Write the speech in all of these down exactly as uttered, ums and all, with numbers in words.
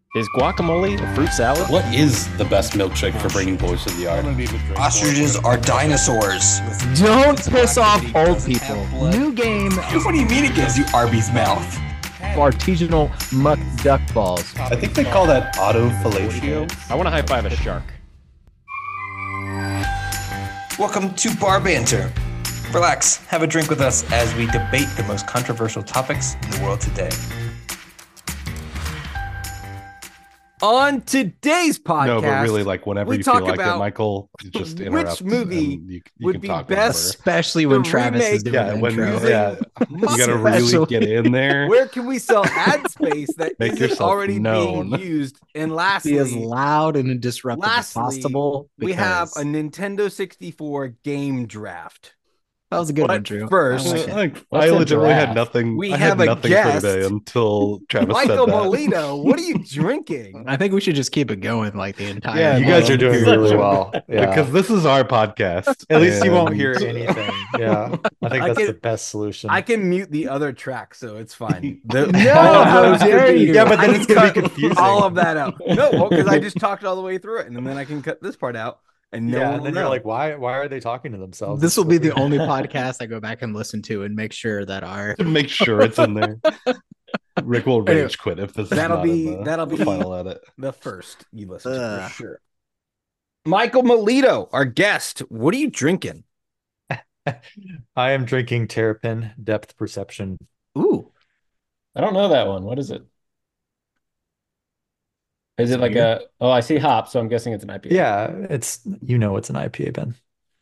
Is guacamole a fruit salad? What is the best milkshake for bringing boys to the yard? Ostriches are dinosaurs. Don't piss off old people. New game. What do you mean it gives you Arby's mouth? Artisanal muck duck balls. I think they call that autofellatio. I want to high five a shark. Welcome to Bar Banter. Relax, have a drink with us as we debate the most controversial topics in the world today. On today's podcast, No, but really, like whenever we you talk feel like about it, Michael, just which interrupt. movie and you, you would can be talk best, whenever. especially when The Travis is remake- doing Yeah, the when intro. yeah, you gotta really Special. get in there. Where can we sell ad space that Make isn't yourself already known. being used? And Be lastly, as loud and disruptive lastly, as possible. we have because- a Nintendo sixty-four game draft. that was a good but one, Drew. first- I like it. Like, What's I a legitimately had draft? nothing. We I have had a nothing guest. for today until Travis Michael said that. Molino, what are you drinking? I think we should just keep it going like the entire. Yeah, You no, guys are doing such really a- well. Yeah. Because this is our podcast. At least you won't and- hear anything. Yeah. I think I that's can- the best solution. I can mute the other track, so it's fine. The- No, all of how those could dare be- you. Yeah, but then I it's can gonna be cut confusing. all of that out. No, because I just talked all the way through it, and then I can cut this part out, and no yeah, one and will then know. you're like, why why are they talking to themselves? This It's will so be the weird. only podcast I go back and listen to and make sure that our to make sure it's in there. Rick will rage Anyway, quit if this that'll is not be- in the, that'll the be- final edit. the first you listen to Ugh. for sure. Michael Melito, our guest. What are you drinking? I am drinking Terrapin Depth Perception. ooh. I don't know that one. What is it? Is it It's like weird. a? Oh, I see hop, so I'm guessing it's an I P A. Yeah, it's you know it's an I P A, Ben.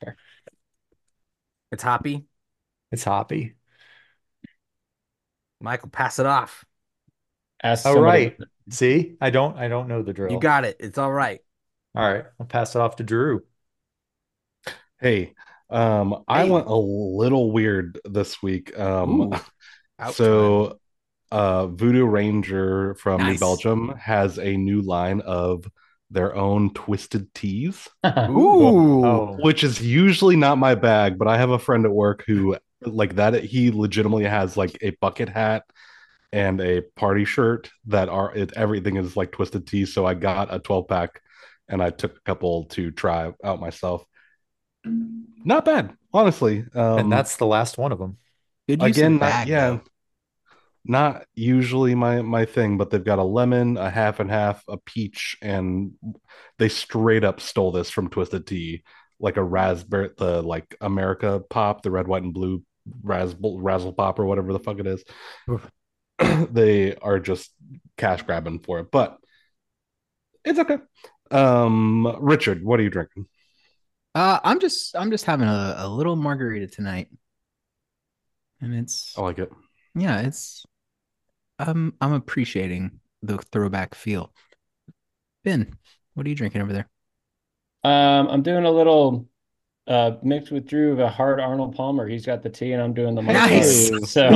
It's hoppy. It's hoppy. Michael, pass it off. Ask All somebody- right. See, I don't I don't know the drill. You got it. It's all right. All right, I'll pass it off to Drew. Hey, um, I Hey. went a little weird this week. Um, Ooh. Ouch so uh, Voodoo Ranger from New Nice. Belgium has a new line of their own twisted teas, Ooh. Oh, which is usually not my bag, but I have a friend at work who like that. He legitimately has like a bucket hat and a party shirt that are it, everything is like twisted tea. So I got a twelve pack and I took a couple to try out myself. Not bad, honestly. Um, and that's the last one of them. Good use again, of not, bag, yeah, though. not usually my my thing, but they've got a lemon, a half and half, a peach, and they straight up stole this from Twisted Tea, like a raspberry, the like America pop, the red, white, and blue razzle razzle pop or whatever the fuck it is. They are just cash grabbing for it, but it's okay. Um, Richard, what are you drinking? Uh, I'm just I'm just having a, a little margarita tonight, and it's I like it. yeah, it's um I'm appreciating the throwback feel. Ben, what are you drinking over there? Um, I'm doing a little uh mixed with Drew of a hard Arnold Palmer. He's got the tea, and I'm doing the Nice. mustard. So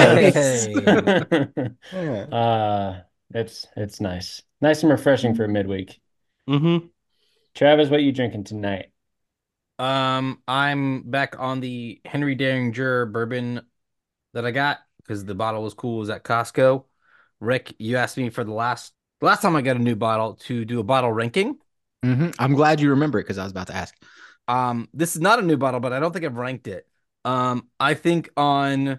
Yeah. uh, it's it's nice, nice and refreshing for midweek. Mm-hmm. Travis, what are you drinking tonight? Um, I'm back on the Henry Derringer bourbon that I got because the bottle was cool. It was at Costco. Rick, you asked me for the last the last time I got a new bottle to do a bottle ranking. hmm I'm glad you remember it because I was about to ask. Um, this is not a new bottle, but I don't think I've ranked it. Um, I think on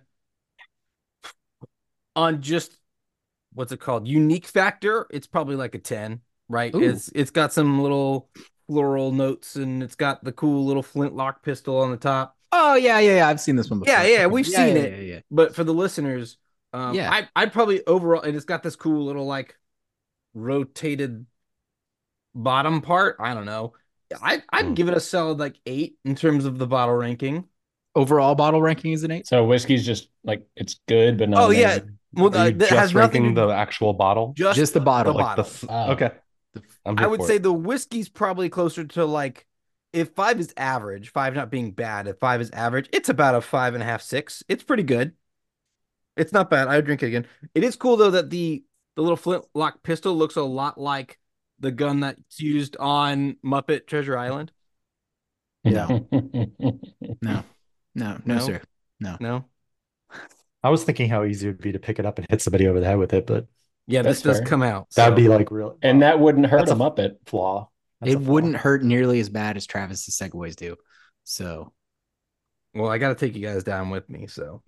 on just what's it called? Unique factor, it's probably like a ten, right? Ooh. It's it's got some little floral notes and it's got the cool little flintlock pistol on the top. Oh yeah, yeah, yeah. I've seen this one before. Yeah, yeah, we've Yeah, seen yeah, it. Yeah, yeah. But for the listeners, um, Yeah. I I'd probably overall, and it's got this cool little like rotated bottom part. I don't know. I I'd Hmm. give it a solid like eight in terms of the bottle ranking. Overall bottle ranking is an eight. So whiskey's just like it's good, but not Oh, yeah. amazing. Well, Are uh, you that just has nothing ranking to the actual bottle? just Just the bottle. the Like bottle. the Oh. okay. I'm I here would for say it. the whiskey's probably closer to like if five is average, five not being bad. If five is average, it's about a five and a half, six. It's pretty good. It's not bad. I would drink it again. It is cool though that the the little flintlock pistol looks a lot like the gun that's used on Muppet Treasure Island. No. No, no, no, No? sir. No. No, I was thinking how easy it would be to pick it up and hit somebody over the head with it, but Yeah, That's this does fair. come out. That'd so- be like real. And that wouldn't hurt That's a a- Muppet. flaw. That's It a flaw. wouldn't hurt nearly as bad as Travis's segues do. So Well, I got to take you guys down with me. So,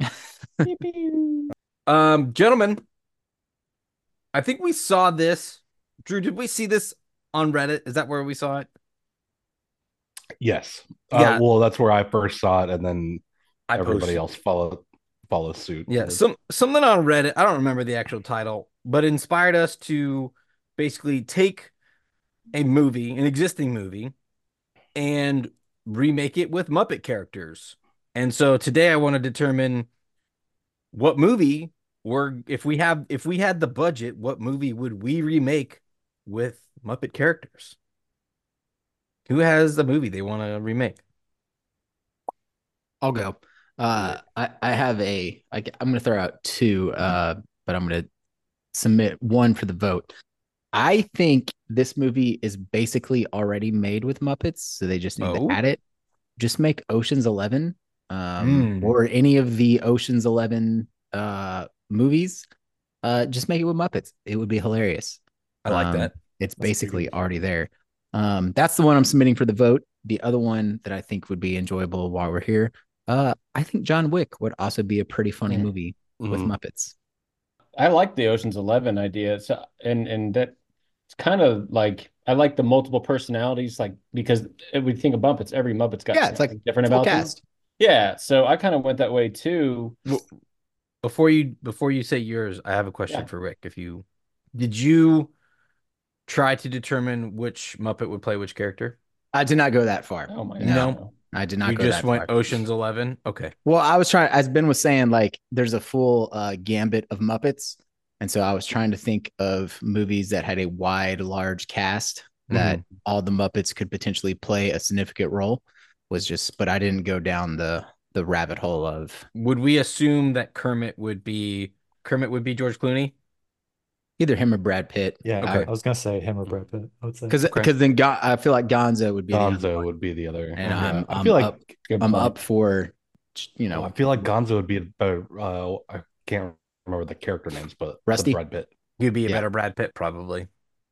um, gentlemen, I think we saw this. Drew, did we see this on Reddit? Is that where we saw it? Yes. Uh, Yeah. well, that's where I first saw it, and then I everybody posted- else follow follow suit. Yeah, some something on Reddit. I don't remember the actual title, but it inspired us to basically take a movie, an existing movie, and remake it with Muppet characters. And so today I want to determine what movie we're if we have if we had the budget, what movie would we remake with Muppet characters? Who has the movie they want to remake? I'll go. Uh, I, I have a, I, I'm going to throw out two, uh, but I'm going to submit one for the vote. I think this movie is basically already made with Muppets, so they just need Oh. to add it. Just make Ocean's Eleven, um, Mm. or any of the Ocean's Eleven uh movies. Uh, just make it with Muppets. It would be hilarious. I like Um, that. It's That's a good basically one. already there. Um, that's the one I'm submitting for the vote. The other one that I think would be enjoyable while we're here, uh, I think John Wick would also be a pretty funny Mm. movie with Mhm. Muppets. I like the Ocean's Eleven idea. So, and and that it's kind of like I like the multiple personalities, like because if we think of Muppets, every Muppet's got Yeah, it's like something different full about them. cast. Yeah, so I kind of went that way too. Before you before you say yours, I have a question Yeah. for Rick. If you did you try to determine which Muppet would play which character? I did not go that far. Oh my No. God. I did not You go just that went far. Ocean's Eleven. Okay. Well, I was trying, as Ben was saying, like there's a full uh, gambit of Muppets. And so I was trying to think of movies that had a wide, large cast that all the Muppets could potentially play a significant role. Was just, but I didn't go down the the rabbit hole of Would we assume that Kermit would be Kermit would be George Clooney? either him or Brad Pitt. Yeah, Okay. I was gonna say him or Brad Pitt. I would say. Because Okay. because then Gon- I feel like Gonzo would be the other Gonzo one. would be the other. And Yeah. I'm, I I'm feel like up Good I'm point. up for you no, know I feel like Gonzo would be a better. Uh, I can't remember the character names, but Rusty? the Brad Pitt. You'd be a Yeah. better Brad Pitt, probably.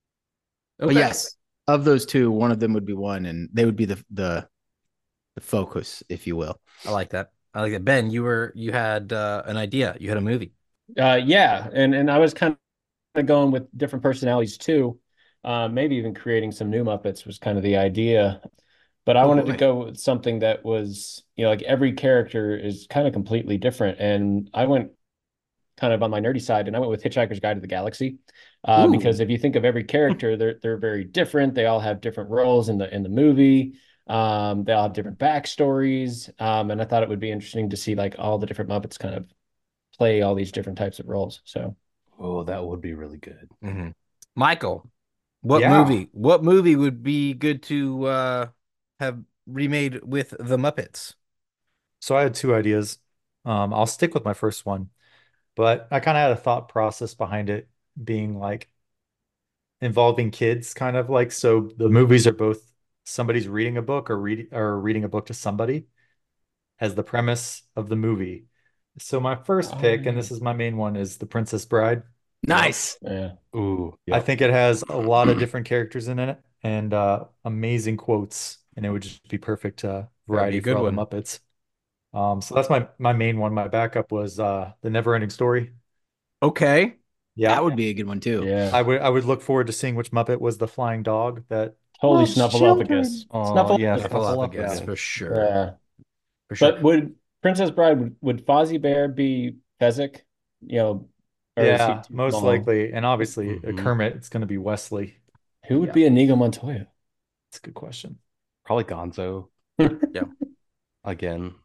But Okay. yes, of those two, one of them would be one, and they would be the the the focus, if you will. I like that. I like that. Ben, you were you had uh, an idea. You had a movie. Uh, yeah, and and I was kind of going with different personalities too. Uh, maybe even creating some new Muppets was kind of the idea. But I Oh, wanted to boy. go with something that was, you know, like every character is kind of completely different. And I went kind of on my nerdy side, and I went with Hitchhiker's Guide to the Galaxy, uh, Ooh. because if you think of every character, they're they're very different. They all have different roles in the in the movie. Um, they all have different backstories. Um, and I thought it would be interesting to see like all the different Muppets kind of play all these different types of roles. So Oh, that would be really good. Mm-hmm. Michael, what Yeah. movie? What movie would be good to uh, have remade with the Muppets? So I had two ideas. Um, I'll stick with my first one, but I kind of had a thought process behind it being like involving kids, kind of like so the movies are both somebody's reading a book or reading or reading a book to somebody as the premise of the movie. So my first Oh, pick, and yeah. this is my main one, is The Princess Bride. Nice. yeah. Ooh, I yeah. think it has a lot of different characters in it and uh, amazing quotes, and it would just be perfect uh, variety a for good all one. the Muppets. Um, so that's my my main one. My backup was uh, The Never-Ending Story. Okay. Yeah, That would be a good one too. Yeah. I would I would look forward to seeing which Muppet was the flying dog that Totally loves Snuffleupagus. children. Oh, Snuffle. yeah, Snuffleupagus, Snuffleupagus. for sure. Yeah. For sure. But would Princess Bride would, would Fozzie Bear be Fezzik? You know, or is he Yeah, too most small? likely, and obviously uh, Mhm. Kermit. It's going to be Wesley. Who would Yeah. be Inigo Montoya? That's a good question. Probably Gonzo. Yeah. Again.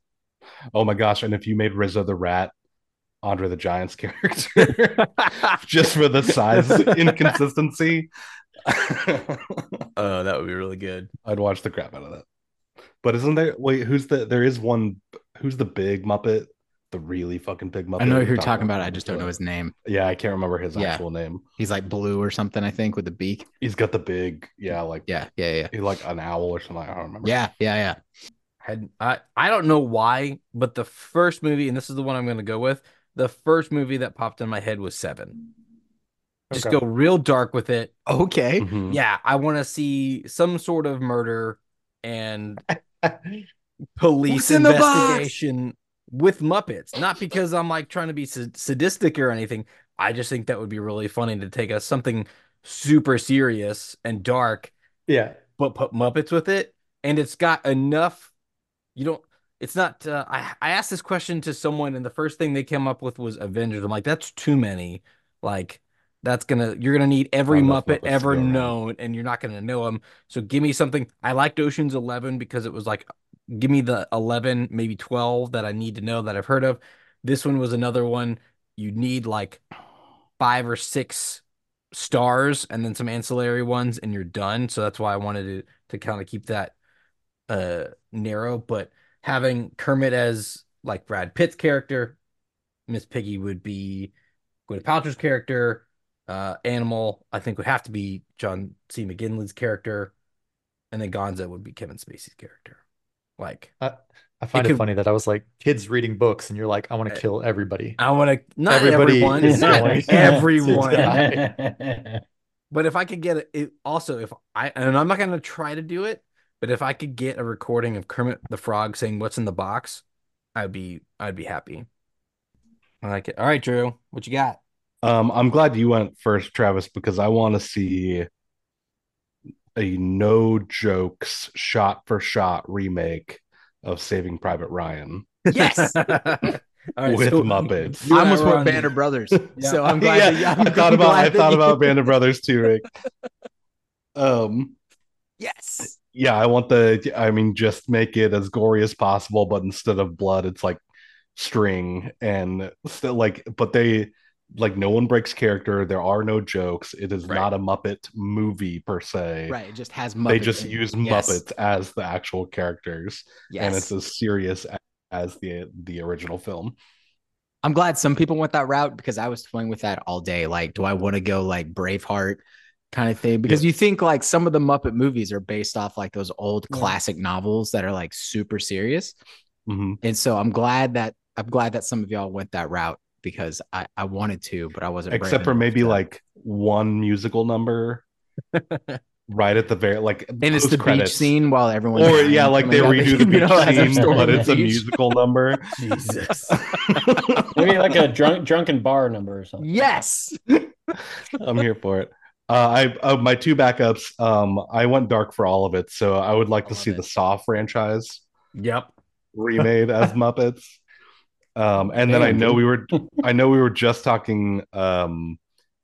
Oh my gosh! And if you made Rizzo the Rat, Andre the Giant's character, just for the size inconsistency, Oh, that would be really good. I'd watch the crap out of that. But isn't there? Wait, who's the? There is one. Who's the big Muppet? The really fucking big Muppet. I know who We've you're talked talking about. I just don't know his name. Yeah, I can't remember his Yeah. actual name. He's like blue or something, I think, with a beak. He's got the big, yeah, like Yeah, yeah, yeah. he's like an owl or something. I don't remember. Yeah, yeah, yeah. Had I I don't know why, but the first movie, and this is the one I'm going to go with, the first movie that popped in my head was Seven. Just Okay. go real dark with it. Okay. Mhm. Yeah, I want to see some sort of murder and police What's in the box? investigation with Muppets. Not because I'm like trying to be sad- sadistic or anything. I just think that would be really funny to take us something super serious and dark, Yeah. but put Muppets with it. And it's got enough. You don't. It's not. Uh, I I asked this question to someone, and the first thing they came up with was Avengers. I'm like, that's too many. Like, that's gonna. You're gonna need every Not enough Muppet Muppets to ever go around. known, and you're not gonna know them. So give me something. I liked Ocean's Eleven because it was like, give me the eleven, maybe twelve that I need to know that I've heard of. This one was another one. You need like five or six stars, and then some ancillary ones, and you're done. So that's why I wanted to to kind of keep that uh narrow, but having Kermit as like Brad Pitt's character, Miss Piggy would be Gwyneth Paltrow's character, uh Animal I think would have to be John C. McGinley's character, and then Gonzo would be Kevin Spacey's character. Like I, I find it, could- funny that I was like kids reading books, and you're like, I want to Uh, kill everybody. I want to not Everybody everyone, is not going to everyone, die. but if I could get it, it also if I and I'm not going to try to do it, but if I could get a recording of Kermit the Frog saying what's in the box, I'd be I'd be happy. I like it. All right, Drew, what you got? Um, I'm glad you went first, Travis, because I want to see a no jokes shot for shot remake of Saving Private Ryan Yes. All right, with so Muppets. you I and almost were went on- Banner Brothers. Yeah. So I'm glad. Yeah, that, I'm I thought about glad I that thought you- about Band of Brothers too, Rick. Um, Yes. yeah, I want the. I mean, just make it as gory as possible, but instead of blood, it's like string and still like. But they like no one breaks character. There are no jokes. It is Right. not a Muppet movie per se. Right. It just has Muppets. They just in it. use Yes. Muppets as the actual characters, and Yes. it's as serious a- as the the original film. I'm glad some people went that route because I was toying with that all day. Like, do I want to go like Braveheart kind of thing? Because Yeah. you think like some of the Muppet movies are based off like those old Yeah. classic novels that are like super serious. Mhm. And so I'm glad that I'm glad that some of y'all went that route because I, I wanted to, but I wasn't. brave Except for enough maybe to. like one musical number right at the very like and it's the beach post-credits. scene while everyone's Or dying yeah, like they coming out redo the you know, beach as they're scene, storming but the it's a beach. musical number. Jesus. Maybe like a drunk drunken bar number or something. Yes. I'm here for it. Uh, I uh, my two backups. Um, I went dark for all of it, so I would like I to love see it. the Saw franchise Yep. remade as Muppets. Um, and then I know we were, I know we were just talking um,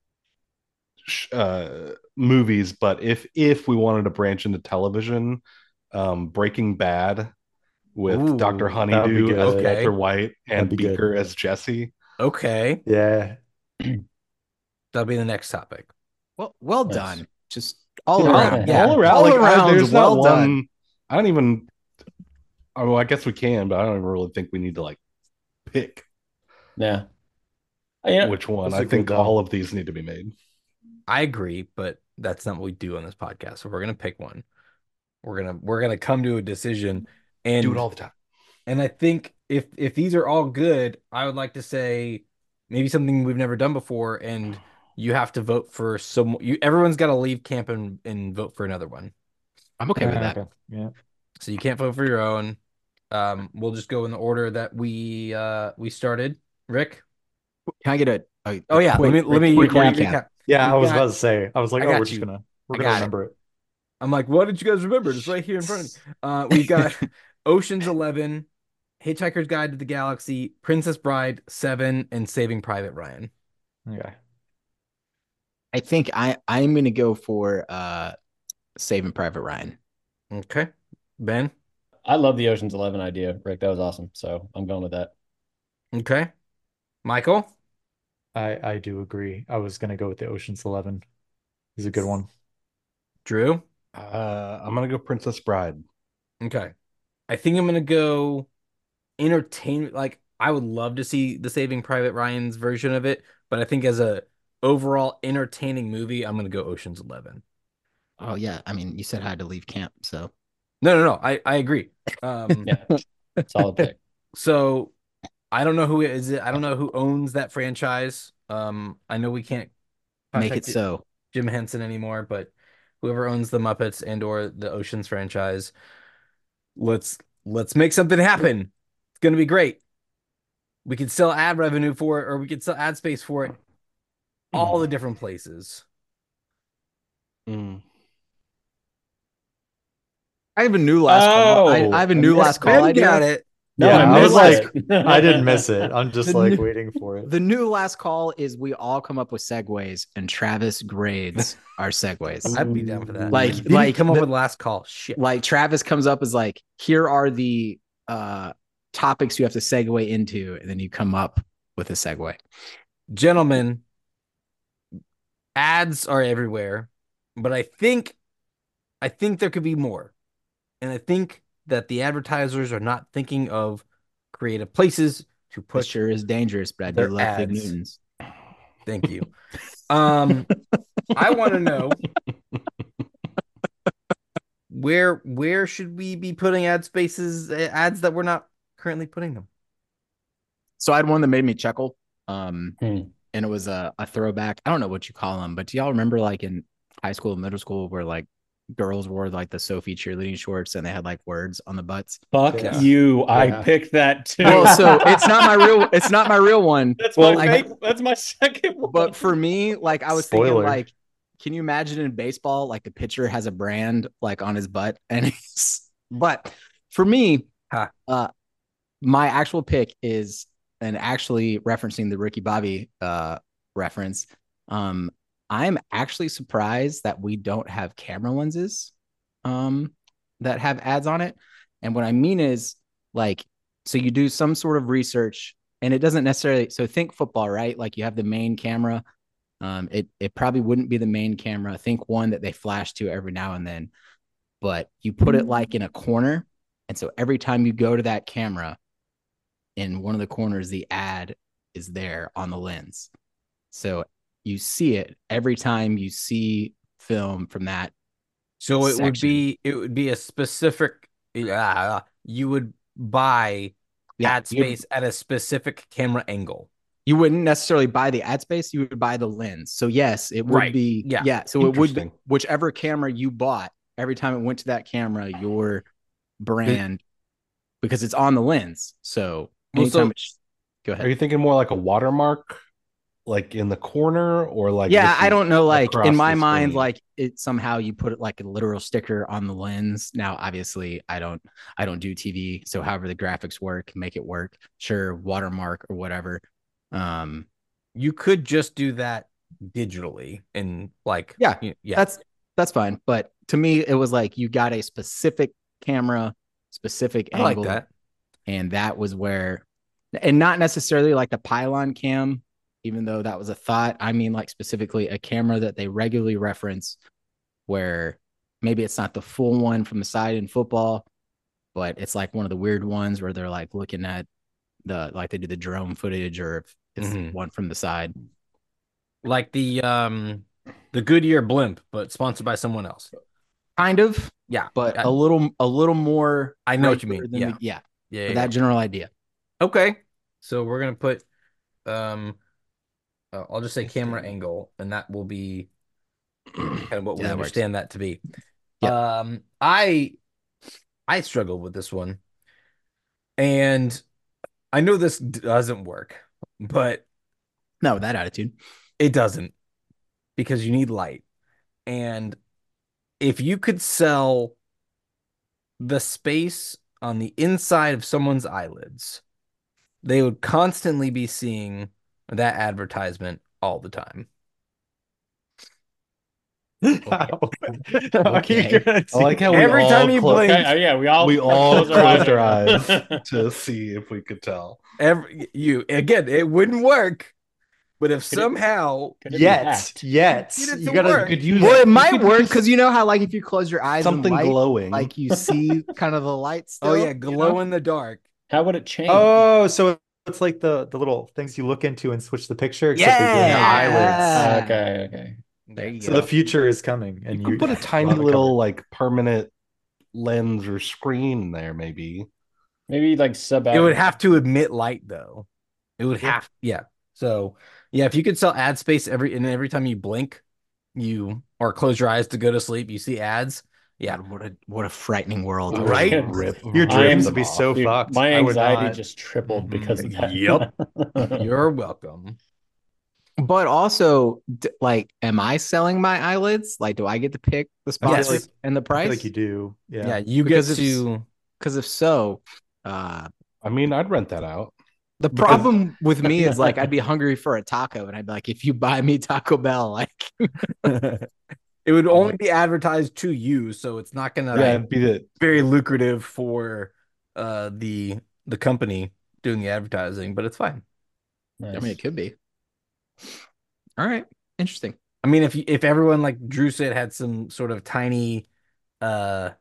sh- uh, movies, but if if we wanted to branch into television, um, Breaking Bad with Ooh, Doctor that would be Honeydew as good. Okay. Walter White and That'd be good. Beaker as Jesse. Okay. Yeah. That'll be the next topic. Well, well Nice. done. Just all Yeah. around. Yeah. All around, All like, I- around, there's well not done. one. I don't even. Oh, I guess we can, but I don't even really think we need to like pick Yeah. Uh, You know, which one. Those I are think good, though. all of these need to be made. I agree, but that's not what we do on this podcast. So we're gonna pick one. We're gonna we're gonna come to a decision and Do it all the time. And I think if if these are all good, I would like to say maybe something we've never done before, and you have to vote for some. You everyone's got to leave camp and, and vote for another one. I'm okay with that. Okay. Yeah. So you can't vote for your own. Um, we'll just go in the order that we uh we started. Rick. Can I get a, a Oh yeah, quick, let me let me quick recap. recap? Yeah, We I was got- about to say. I was like, I oh, got we're just you. gonna we're I gonna got it. remember it. I'm like, what did you guys remember? It's right here in front of me. Uh, we've got Ocean's Eleven, Hitchhiker's Guide to the Galaxy, Princess Bride, Seven, and Saving Private Ryan. Okay. I think I I'm gonna go for uh Saving Private Ryan. Okay, Ben. I love the Ocean's Eleven idea, Rick. That was awesome. So I'm going with that. Okay, Michael. I I do agree. I was gonna go with the Ocean's Eleven. He's a good one. Drew. Uh, I'm gonna go Princess Bride. Okay, I think I'm gonna go entertainment. Like, I would love to see the Saving Private Ryan's version of it, but I think as a overall entertaining movie, I'm gonna go Ocean's Eleven. Oh yeah, I mean you said I had to leave camp, so No, no, no. I I agree. Um, Yeah. Solid pick. So I don't know who is it. I don't know who owns that franchise. Um, I know we can't Make it Contact so. Jim Henson anymore, but whoever owns the Muppets and or the Oceans franchise, let's let's make something happen. It's gonna be great. We could sell ad revenue for it, or we could sell ad space for it, all the different places. Mm. I have a new last call. I, Oh, I have a I new missed last call Ben idea. got it. No, Yeah, I I was missed like, it. I didn't miss it. I'm just The like new- waiting for it. The new last call is we all come up with segues and Travis grades our segues. I'd be down for that. Like- Didn't like come up the- with last call. Shit. Like Travis comes up as like, here are the uh topics you have to segue into, and then you come up with a segue. Gentlemen, ads are everywhere, but I think I think there could be more. And I think that the advertisers are not thinking of creative places to It put sure is dangerous, but I do their love Fig ads. Newtons. Thank you. Um I want to know where where should we be putting ad spaces, uh, ads that we're not currently putting them? So I had one that made me chuckle. Um, Hmm. and it was a, a throwback. I don't know what you call them, but do y'all remember like in high school, middle school, where like girls wore like the Sophie cheerleading shorts and they had like words on the butts? Fuck Yeah. you. I Yeah. picked that too. Well, so it's not my real. It's not my real one. that's well, my like- fake- that's my second one. But for me, like I was thinking, Spoiler. like, can you imagine in baseball, like the pitcher has a brand like on his butt, and he's. But for me, Huh. uh, my actual pick is, and actually referencing the Ricky Bobby uh reference. Um, I'm actually surprised that we don't have camera lenses, um, that have ads on it. And what I mean is, like, so you do some sort of research, and it doesn't necessarily. So think football, right? Like you have the main camera. Um, it it probably wouldn't be the main camera. Think one that they flash to every now and then, but you put it like in a corner, and so every time you go to that camera, in one of the corners, the ad is there on the lens. So you see it every time you see film from that. So it would section. be it would be a specific uh, you would buy Yeah, ad you- space at a specific camera angle. You wouldn't necessarily buy the ad space, you would buy the lens. So yes, it would Right. be Yeah. yeah. So it would be Interesting. whichever camera you bought, every time it went to that camera, your brand, because it's on the lens. So Well, anytime so- it's, go ahead. Are you thinking more like a watermark, like in the corner, or like Yeah, this I is don't know. Like across in my the mind, screen? like it somehow you put it like a literal sticker on the lens. Now, obviously, I don't, I don't do T V, so however the graphics work, make it work. Sure, watermark or whatever. Um, You could just do that digitally and like Yeah, y- yeah. that's that's fine. But to me, it was like you got a specific camera, specific I like angle, that. and that was where, and not necessarily like the pylon cam, even though that was a thought. I mean, like specifically a camera that they regularly reference, where maybe it's not the full one from the side in football, but it's like one of the weird ones where they're like looking at the, like they do the drone footage, or if it's Mhm. one from the side. Like the um the Goodyear blimp, but sponsored by someone else. Kind of, Yeah. but I, a little, a little more. I know what you regular mean. than Yeah. the- yeah. yeah, But yeah, that general idea. yeah. Okay. So we're gonna put um uh, I'll just say camera angle, and that will be kind of what we Yeah, that works. understand that to be. Yep. Um I I struggled with this one. And I know this doesn't work, but No, that attitude. it doesn't, because you need light. And if you could sell the space on the inside of someone's eyelids, they would constantly be seeing that advertisement all the time. Okay. I like how we Every all time you clo- blink- Okay, uh, yeah, we all we all close our closed our eyes. eyes to see if we could tell. Every you again, it wouldn't work. But if Could it- somehow Could it be Yet, hacked? yet, Get it you to gotta. work. Could use Well, it you might could work use because you know how, like, if you close your eyes, something and light, glowing. like you see kind of the lights. oh Still, yeah, you glow know? in the dark. How would it change? Oh, so it's like the the little things you look into and switch the picture, except they do in your Yeah. eyelids. okay, okay. There you So go. the future is coming, and you you could put a tiny we'll have it little covered. like permanent lens or screen there, maybe. Maybe like sub It would have to emit light though. It would Yeah. have, yeah. So Yeah, if you could sell ad space every and every time you blink, you or close your eyes to go to sleep, you see ads. Yeah, God, what a what a frightening world. I Right? would rip, Your rip dreams them would be off. so Dude, fucked. my I would anxiety not. just tripled Mhm. because of that. Yep. You're welcome. But also, d- like, am I selling my eyelids? Like, do I get to pick the I feel sponsor like- and the I price? feel like you do. Yeah, Yeah. you Because get if- to Because if so, uh, I mean, I'd rent that out. the Because- problem with me is like I'd be hungry for a taco, and I'd be like, if you buy me Taco Bell, like, it would only be advertised to you, so it's not gonna Yeah, be it'd be the very lucrative for uh the the company doing the advertising, but it's fine. I mean, it could be. All right, interesting. I mean, if you, if everyone like Drew said had some sort of tiny uh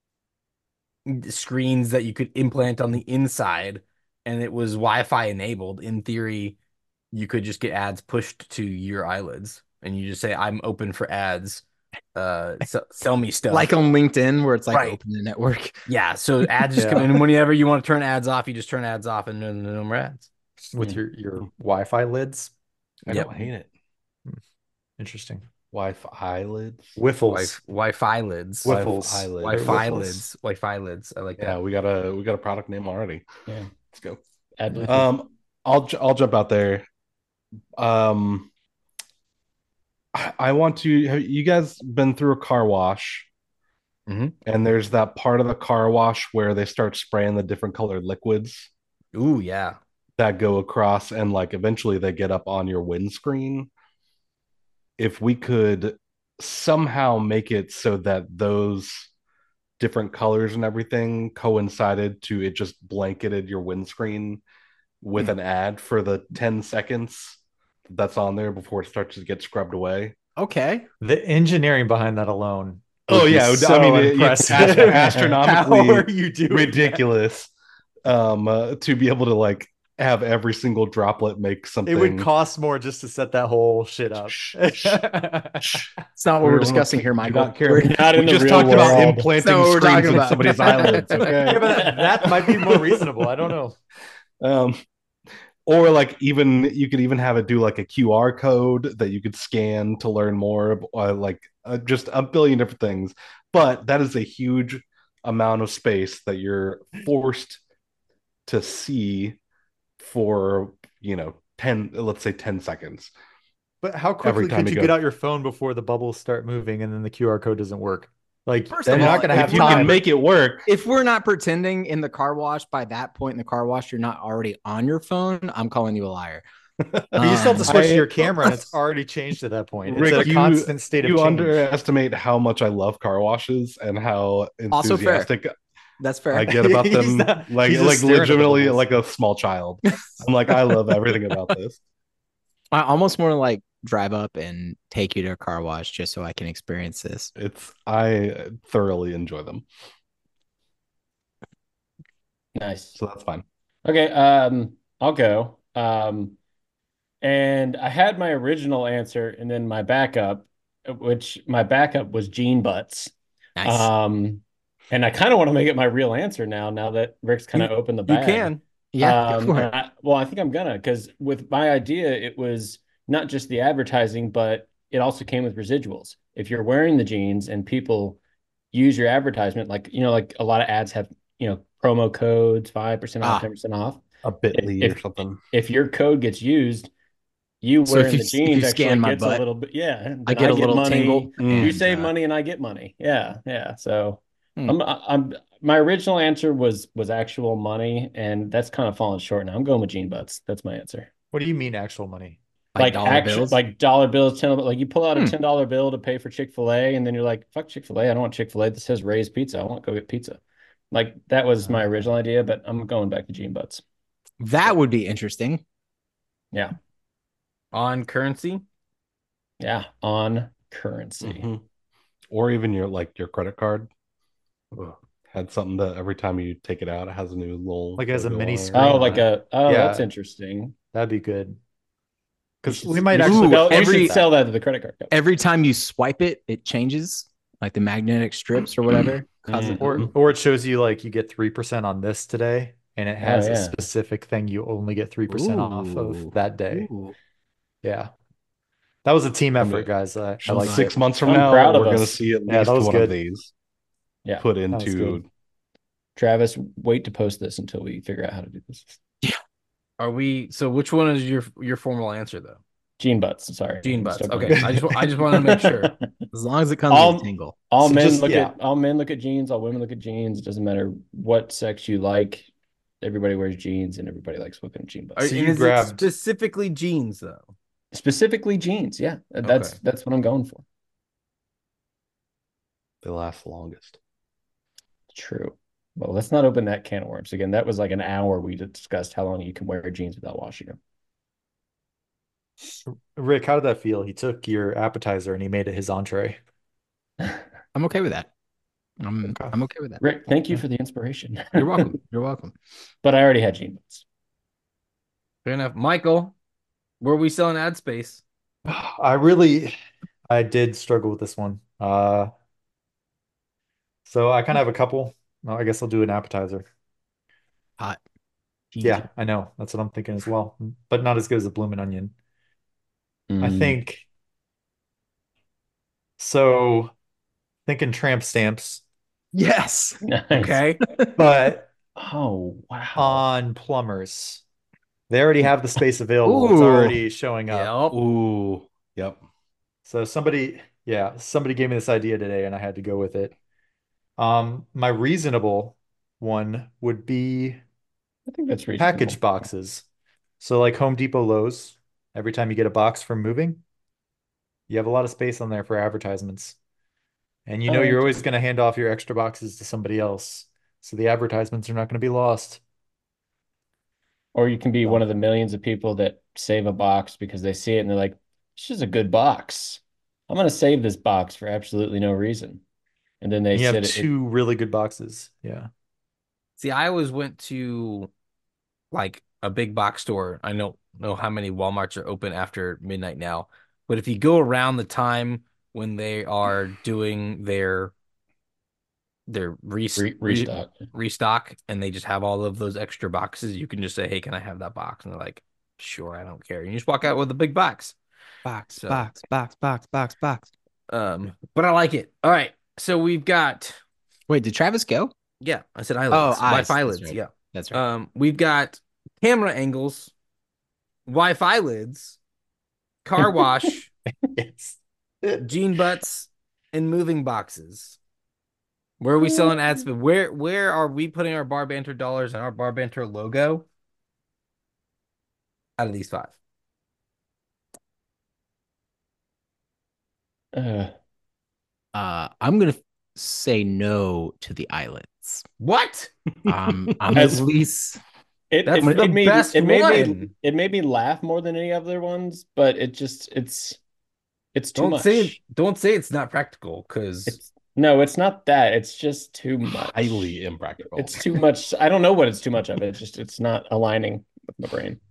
screens that you could implant on the inside and it was Wi-Fi enabled, in theory, you could just get ads pushed to your eyelids and you just say, I'm open for ads. Uh so, sell me stuff. Like on LinkedIn, where it's like Right. open the network. Yeah, so ads just Yeah. come in, and whenever you want to turn ads off, you just turn ads off and no, no, no more ads. With your your Wi-Fi lids. I Yep. don't hate it. Interesting. Wi-Fi eyelids. Wiffles. Wi- Wi-Fi lids. Wi- Wi-Fi Wiffles. eyelids. Wi-Fi Wiffles. lids. Wi-Fi lids. I like Yeah, that. we got a we got a product name already. Yeah. Let's go. Ad Bluetooth. Um, I'll ju- I'll jump out there. Um, I, I want to. Have you guys been through a car wash? Mhm. And there's that part of the car wash where they start spraying the different colored liquids Ooh, yeah. that go across, and like eventually they get up on your windscreen. If we could somehow make it so that those different colors and everything coincided to it just blanketed your windscreen with Hmm. an ad for the ten seconds that's on there before it starts to get scrubbed away. Okay. The engineering behind that alone. Oh, would be yeah, I so mean, it- it's impressive. astro- astronomically How are you doing that? Ridiculous. Um, uh, to be able to like have every single droplet make something. It would cost more just to set that whole shit up. Shh, It's not what we're We're- discussing here, do Michael. not care. We're- Not in we the just real talked about world. implanting That's not what we're screens talking in about. somebody's eyelids. Okay. Yeah, but that, that might be more reasonable. I don't know. Um, or like even you could even have it do like a Q R code that you could scan to learn more, uh, like uh, just a billion different things. But that is a huge amount of space that you're forced to see for, you know, ten, let's say ten seconds. But how Every quickly time could you you go- get out your phone before the bubbles start moving and then the Q R code doesn't work? Like, First then of you're all, not going to if have If you time. can make it work, If we're not pretending in the car wash, by that point in the car wash, you're not already on your phone, I'm calling you a liar. But you still have to Um, switch I- to your camera, and it's already changed at that point. It's Rick, a you- constant state of you change. underestimate how much I love car washes and how Also fair. enthusiastic That's fair. I get about He's them. not- like he's just like staring at the legitimately bubbles. like a small child. I'm like, I love everything about this. I almost want to like drive up and take you to a car wash just so I can experience this. It's I thoroughly enjoy them. Nice. So that's fine. Okay, um, I'll go. Um, and I had my original answer and then my backup, which my backup was Gene Butts. Nice. Um, and I kind of want to make it my real answer now, now that Rick's kind of opened the You bag. can. yeah, Um, go for and it. I- well, I think I'm gonna, because with my idea, it was not just the advertising, but it also came with residuals. If you're wearing the jeans and people use your advertisement, like, you know, like a lot of ads have, you know, promo codes, five percent off, Ah. ten percent off. A bitly If- or something. If your code gets used, you So if wearing you- the if you jeans actually scan my gets a butt, little bit, yeah. then I get a little money. tingle. Mm. You and, save uh, money and I get money. Yeah, yeah. So Hmm. I'm, I'm, my original answer was was actual money, and that's kind of fallen short now. I'm going with Gene Butts. That's my answer. What do you mean actual money? like, Like, dollar actual, bills. like dollar bills, ten, like you pull out a Hmm. ten dollar bill to pay for Chick-fil-A, and then you're like, fuck Chick-fil-A. I don't want Chick-fil-A. This says Ray's Pizza. I want to go get pizza. Like that was my original idea, but I'm going back to Gene Butts. that would be interesting. Yeah. On currency. Yeah. On currency. Mhm. Or even your like your credit card had something that every time you take it out, it has a new little Like it has a logo mini on it. screen. Oh, on like it. a, oh, Yeah. that's interesting. That'd be good. You Because should- we might you should actually sell, you every- should sell that to the credit card company. Every time you swipe it, it changes, like the magnetic strips or whatever. Cause it- Or or it shows you like you get three percent on this today, and it has Oh, a yeah. specific thing you only get three percent off Ooh. of that day. Ooh. Yeah. That was a team I'm effort, guys. I, I So like six it. months from I'm now, proud of we're gonna us. see at Yeah, that least was one of good. these Yeah. put That was good. into. Travis, wait to post this until we figure out how to do this. Are we? So which one is your your formal answer though? Gene butts. Sorry. Gene I'm butts. still Okay, going. I just I just wanted to make sure. As long as it comes with a all tingle. all So men just- look yeah. at all men look at jeans. All women look at jeans. It doesn't matter what sex you like. Everybody wears jeans, and everybody likes looking at jean butts. Are, So and you is grabbed- it specifically jeans though? Specifically jeans. Yeah, that's Okay. that's what I'm going for. They last longest. True. Well, let's not open that can of worms again. That was like an hour we discussed how long you can wear jeans without washing them. Rick, how did that feel? He took your appetizer and he made it his entree. I'm okay with that. I'm Okay. I'm okay with that. Rick, thank you for the inspiration. You're welcome. You're welcome. But I already had jean butts. Fair enough. Michael, where are we selling ad space? I really, I did struggle with this one. Uh, so I kind of have a couple. Well, I guess I'll do an appetizer. Hot. Jeans Yeah, are- I know. That's what I'm thinking as well, but not as good as a bloomin' onion. I Mm. think so. Thinking tramp stamps, Yes. Nice. Okay. but Oh, wow. on plumbers. They already have the space available. It's Ooh. already showing up. Yep. Ooh, yep. So somebody, yeah, somebody gave me this idea today and I had to go with it. Um, my reasonable one would be I think that's reasonable. package boxes. So like Home Depot, Lowe's, every time you get a box from moving, you have a lot of space on there for advertisements. And you know Oh, you're always going to hand off your extra boxes to somebody else. So the advertisements are not going to be lost. Or you can be one of the millions of people that save a box because they see it and they're like, this is a good box. I'm going to save this box for absolutely no reason. And then they And you have sit it, two really good boxes. Yeah. See, I always went to like a big box store. I don't know how many Walmarts are open after midnight now, but if you go around the time when they are doing their their re re- restock. restock and they just have all of those extra boxes, you can just say, hey, can I have that box? And they're like, sure, I don't care. And you just walk out with a big box. Box, So- box, box, box, box, box. Um, but I like it. All right. So we've got, Wait, did Travis go? yeah, I said eyelids. Oh, eyes, Wi-Fi that's lids. right. Yeah. That's right. Um, we've got camera angles, Wi-Fi lids, car wash, Yes. jean butts, and moving boxes. Where are we selling ad spend? Where where are we putting our bar banter dollars and our bar banter logo? Out of these five. Uh, Uh, I'm gonna say no to the eyelids. What? Um, I'm As- at least it, That's it, the it made, best it made me one. it made me laugh more than any other ones, but it just it's it's too Don't much. say don't say it's not practical, because It's no, it's not that. It's just too much. Highly impractical. It's too much. I don't know what it's too much of. It's just it's not aligning with my brain.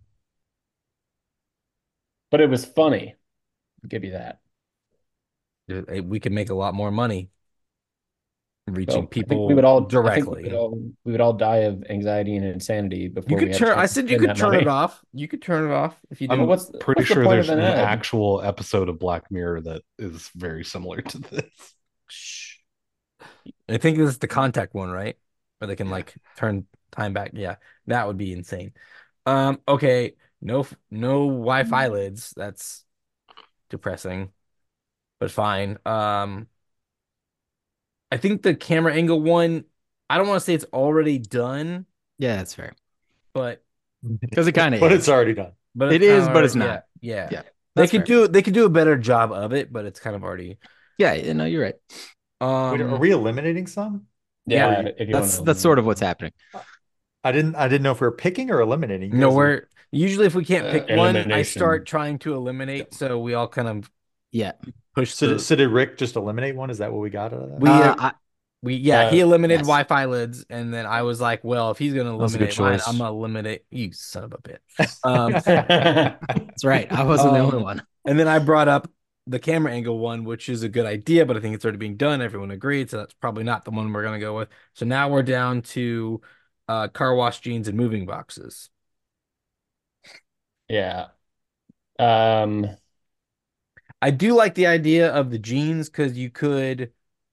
But it was funny. I'll give you that. we could make a lot more money reaching So I think people we would all I think directly. we would all, we would all die of anxiety and insanity before You we could had a turn. chance I to said you spend could that turn money. it off. You could turn it off if you I'm do. what's- pretty what's the sure point there's of an an ad? actual episode of Black Mirror that is very similar to this. Shh. I think this is the contact one, right? Where they can Yeah. like turn time back. Yeah, that would be insane. Um. Okay. No. No Wi-Fi lids. That's depressing, but fine. Um. I think the camera angle one. I don't want to say it's already done, yeah, that's fair. but Because it kind of But is. it's already done. but It it's is, kinda but it's already- not. Yeah. Yeah. Yeah, They that's could fair. do. They could do a better job of it, but it's kind of already. Yeah, yeah, no, you're right. Um. Wait, are we eliminating some? Yeah, Yeah, if you That's want that's sort of what's happening. I didn't. I didn't know if we were picking or eliminating. You No, guys are- we're usually if we can't Uh, pick one, I elimination. start trying to eliminate. So we all kind of Yeah. push So, the. did, so did Rick just eliminate one? Is that what we got out of that? We- Uh, uh, I, We yeah, he Uh, eliminated yes. Wi-Fi lids, and then I was like, well, if he's gonna was a good eliminate mine, choice. I'm gonna eliminate you, son of a bitch. Um, that's right. I wasn't the only Um, one. and then I brought up the camera angle one, which is a good idea, but I think it's already being done. Everyone agreed, so that's probably not the one we're gonna go with. So now we're down to uh, car wash jeans and moving boxes. Yeah. Um, I do like the idea of the jeans because you could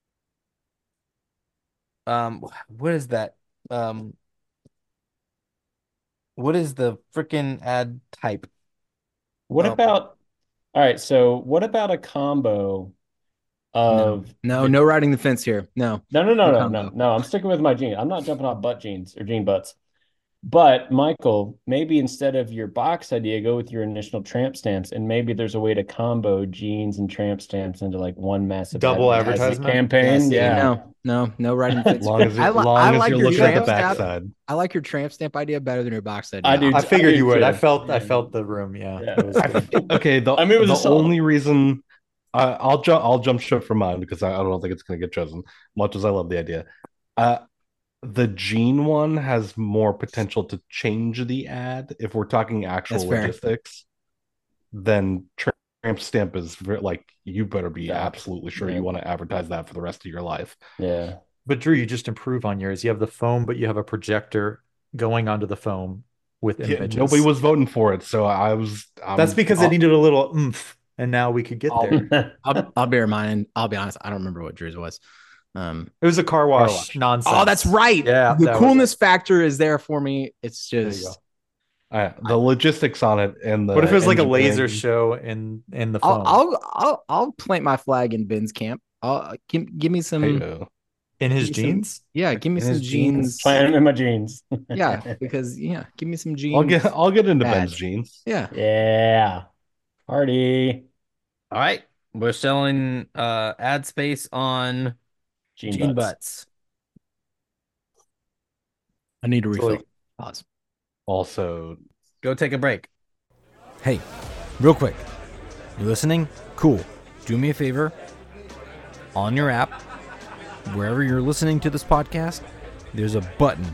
um what is that? Um what is the freaking ad type? what Um, about, all right, so what about a combo No, of no, the no riding the fence here. No, no, no, no, no no, no, combo. no. I'm sticking with my jean. I'm not jumping off butt jeans or jean butts. But Michael, maybe instead of your box idea, go with your initial tramp stamps, and maybe there's a way to combo jeans and tramp stamps into like one massive Double advertisement advertisement? Yeah, campaign. see, Yeah. no, no, no riding the fence. Long as I, you, li- I long as like you're your looking at the tramp stamp. backside. I like your tramp stamp idea better than your box idea. I do. I figured do you would. I too. felt I Yeah. felt the room. Yeah, Yeah. it was good. Okay, the I mean, it was the a solid. only reason I, I'll jump I'll jump ship for mine because I, I don't think it's going to get chosen, much as I love the idea. Uh, the Gene one has more potential to change the ad if we're talking actual That's fair. logistics. Then tramp stamp is very, like you better be Yeah. absolutely sure Yeah. you want to advertise that for the rest of your life. Yeah. But Drew, you just improve on yours. You have the foam, but you have a projector going onto the foam with Yeah, images. nobody was voting for it, so I was. I'm, That's because I'll, it needed a little oomph, and now we could get I'll- there. I'll, I'll bear mine. I'll be honest. I don't remember what Drew's was. Um, It was a car wash, wash. nonsense. oh, that's right. Yeah, the that was coolness factor is there for me. It's There you just uh, the logistics on it and the. What if it was like a laser engineering- show in in the I'll, foam I'll I'll I'll plant my flag in Ben's camp. I'll give, give me some. Hey-o. in his give me some- jeans? Yeah, give me In some his jeans? jeans. Playing them in my jeans. Yeah, because yeah, give me some jeans. I'll get I'll get into Bad. Ben's jeans. Yeah, Yeah. Party. all right. We're selling uh ad space on Jean, jean butts. butts. I need to So, refill. like, Pause. Also, Go take a break. Hey, real quick. You listening? Cool. Do me a favor. On your app, wherever you're listening to this podcast, there's a button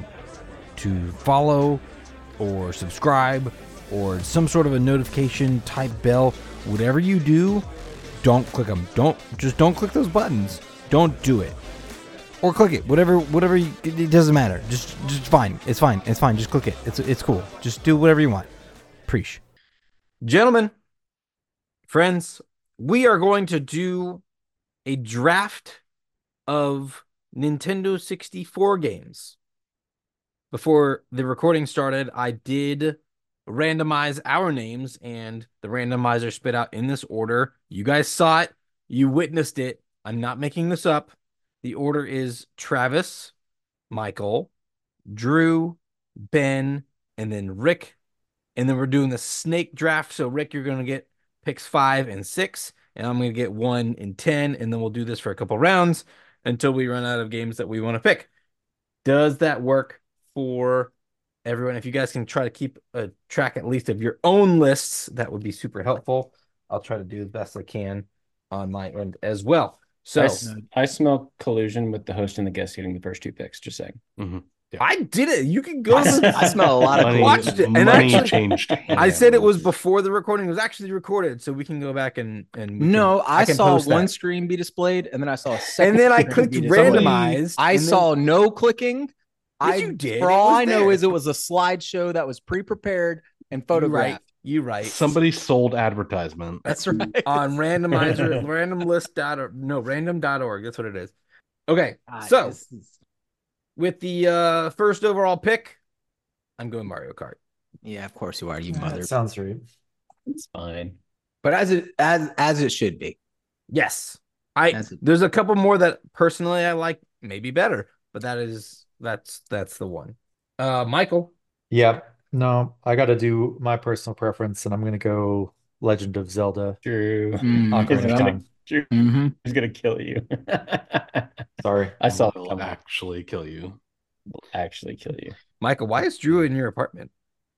to follow or subscribe or some sort of a notification type bell. Whatever you do, don't click them. Don't just don't click those buttons. Don't do it. Or click it. Whatever whatever you, it, it doesn't matter. Just just fine. It's fine. It's fine. Just click it. It's it's cool. Just do whatever you want. Preach. Gentlemen, friends, we are going to do a draft of Nintendo sixty-four games. Before the recording started, I did randomize our names, and the randomizer spit out in this order. You guys saw it. You witnessed it. I'm not making this up. The order is Travis, Michael, Drew, Ben, and then Rick. And then we're doing the snake draft. So, Rick, you're going to get picks five and six, and I'm going to get one and ten. And then we'll do this for a couple rounds until we run out of games that we want to pick. Does that work for everyone? If you guys can try to keep a track at least of your own lists, that would be super helpful. I'll try to do the best I can on my end as well. So I, s- I smell collusion with the host and the guest getting the first two picks. Just saying. I did it. You can go. I, s- I smell a lot of money, cool. watched it, and money actually- changed. I said it was hands. before the recording. It was actually recorded, so we can go back and and we No, can- I, can saw post one that. screen be displayed, and then I saw a second. And then I screen clicked be displayed. randomized. I and then- saw no clicking. I, you did. For It all was I know there. is it was a slideshow that was pre-prepared and You photographed. right. You right. Somebody sold advertisement. That's right. On randomizer, random list dot or no random dot org. That's what it is. Okay, God, so this is- with the uh first overall pick, I'm going Mario Kart. yeah, of course you are, you That mother. sounds right. It's fine. But as it as as it should be. Yes, I. As it- There's a couple more that personally I like, maybe better, but that is that's that's the one. Uh, Michael. Yeah. No, I got to do my personal preference, and I'm going to go Legend of Zelda. Drew. Mm, He's Ocarina of gonna, Time. Drew hmm is gonna kill you. Sorry. I saw it will coming. actually kill you. Will actually kill you. Michael, why is Drew in your apartment?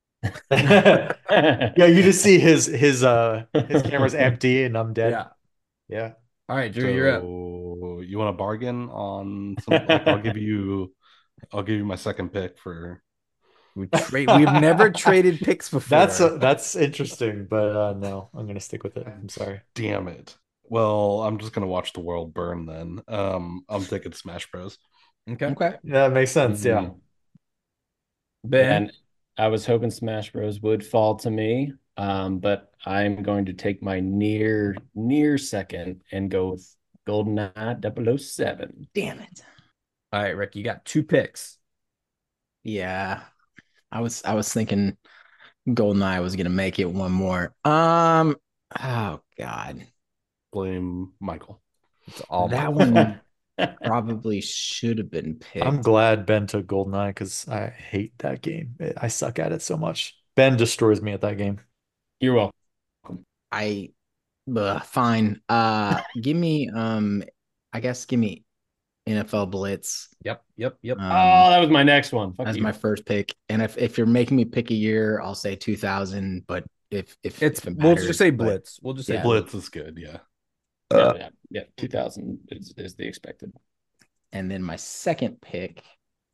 Yeah, you just see his his uh his camera's empty, and I'm dead. Yeah. Yeah. All right, Drew, you're up. So you want to bargain on some, like, I'll give you I'll give you my second pick for We trade, we've never traded picks before. That's uh, that's interesting, but uh no, I'm gonna stick with it. I'm sorry. damn it. Well, I'm just gonna watch the world burn then. Um, I'm taking Smash Bros. okay. Okay. Yeah, that makes sense. Yeah. Mhm. Ben. And I was hoping Smash Bros would fall to me. Um, but I'm going to take my near near second and go with GoldenEye double oh seven. Damn it. All right, Rick, you got two picks. Yeah. I was I was thinking GoldenEye was gonna make it one more. Um oh God. Blame Michael. It's all That Michael. one probably should have been picked. I'm glad Ben took GoldenEye because I hate that game. I suck at it so much. Ben destroys me at that game. You're welcome. I uh, fine. Uh give me um I guess give me N F L Blitz. Yep, yep, yep. Um, Oh, that was my next one. Fuck as you. my first pick. And if, if you're making me pick a year, I'll say two thousand. But if if It's if it we'll matters, just say but- Blitz. We'll just say Yeah. Blitz. Blitz is good, yeah. yeah, yeah, yeah, two thousand is, is the expected. And then my second pick.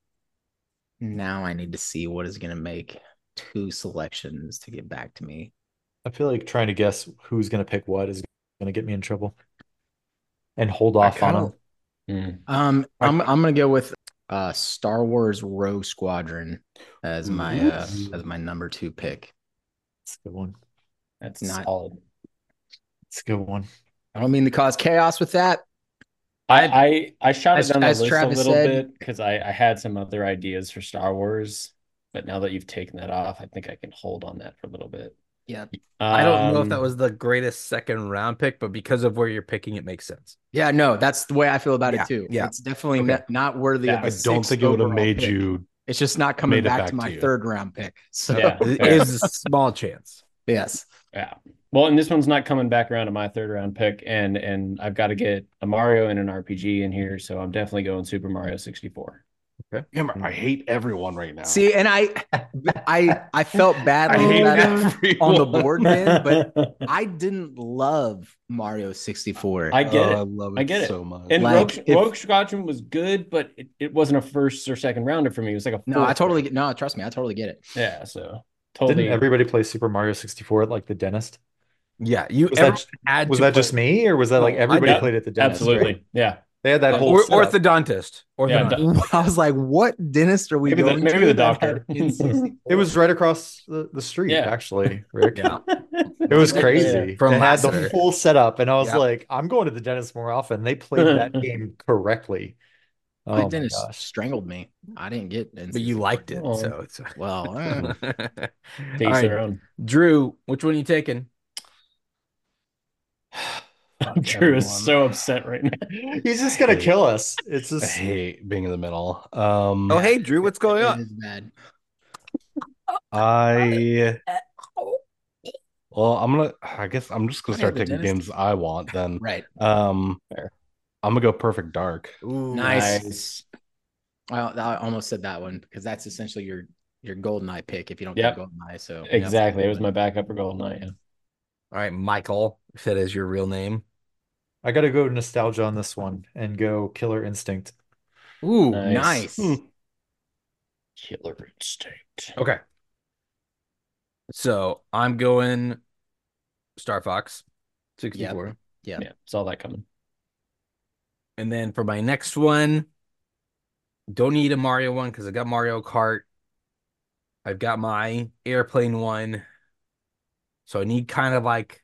Now I need to see what is going to make two selections to get back to me. I feel like trying to guess who's going to pick what is going to get me in trouble. And hold I off on kinda- them. Mm. Um, I'm I'm gonna go with uh Star Wars Rogue Squadron as my uh Ooh. as my number two pick. It's a good one. That's Not- solid. It's a good one. I don't mean to cause chaos with that. I, I I shot As- it down the as list Travis a little said- bit because I, I had some other ideas for Star Wars, but now that you've taken that off, I think I can hold on that for a little bit. Yeah, I don't know if Um, that was the greatest second round pick, but because of where you're picking, it makes sense. yeah, no, that's the way I feel about Yeah, it too. yeah. It's definitely Okay. not, not worthy Yeah, of a I don't sixth think it would have overall made pick. you. It's just not coming made it back, back to to my you. third round pick. So Yeah. It is a small chance. yes, Yeah. Well, and this one's not coming back around to my third round pick, and and I've got to get a Mario and an R P G in here, so I'm definitely going Super Mario sixty-four. Damn, I hate everyone right now. see, and I, I, I felt I badly hate that everyone. on the board, man, but I didn't love Mario sixty-four. I get Oh, it. I love it, I get it. so much. And Like, Rogue, if- Rogue Squadron was good, but it, it wasn't a first or second rounder for me. It was like a no, I fourth totally round. get. No, trust me, I totally get it. Yeah, so totally. Didn't everybody play Super Mario sixty-four at like the dentist? Yeah, you Was everyone that, had was to that play- just me or was that like No, I everybody did. played at the dentist? Absolutely. Right? Yeah. They had that Yeah. whole or setup. orthodontist. Yeah, Orthodontist. I was like, what dentist are we Maybe the- going maybe to? the that doctor. had N sixty-four? It was right across the, the street, Yeah. actually, Rick. Yeah. It was crazy. From It had the Lassiter. full setup, and I was Yep. like, I'm going to the dentist more often. They played that game correctly. My Oh my dentist gosh. strangled me. I didn't get N But you sixty-four. liked it, Oh. so it's Well, eh. All To each right, their own. Drew, which one are you taking? Drew is everyone. so upset right now. He's just gonna Hate- kill us. It's I just hate being in the middle. Um, Oh, hey, Drew, what's going it on? is bad. I well, I'm gonna. I guess I'm just gonna I start have the taking dentist. games I want. Then, Right. um, Fair. I'm gonna go Perfect Dark. Ooh, Nice. Nice. I, I almost said that one because that's essentially your your golden eye pick if you don't Yep. get golden eye. So Exactly. It was my backup for GoldenEye. Yeah. All right, Michael, if that is your real name. I gotta go nostalgia on this one and go Killer Instinct. Ooh, Nice. nice. Hmm. Killer Instinct. Okay. So I'm going Star Fox sixty-four. Yeah. Yeah, saw that coming. And then for my next one, don't need a Mario one because I got Mario Kart. I've got my airplane one. So I need kind of like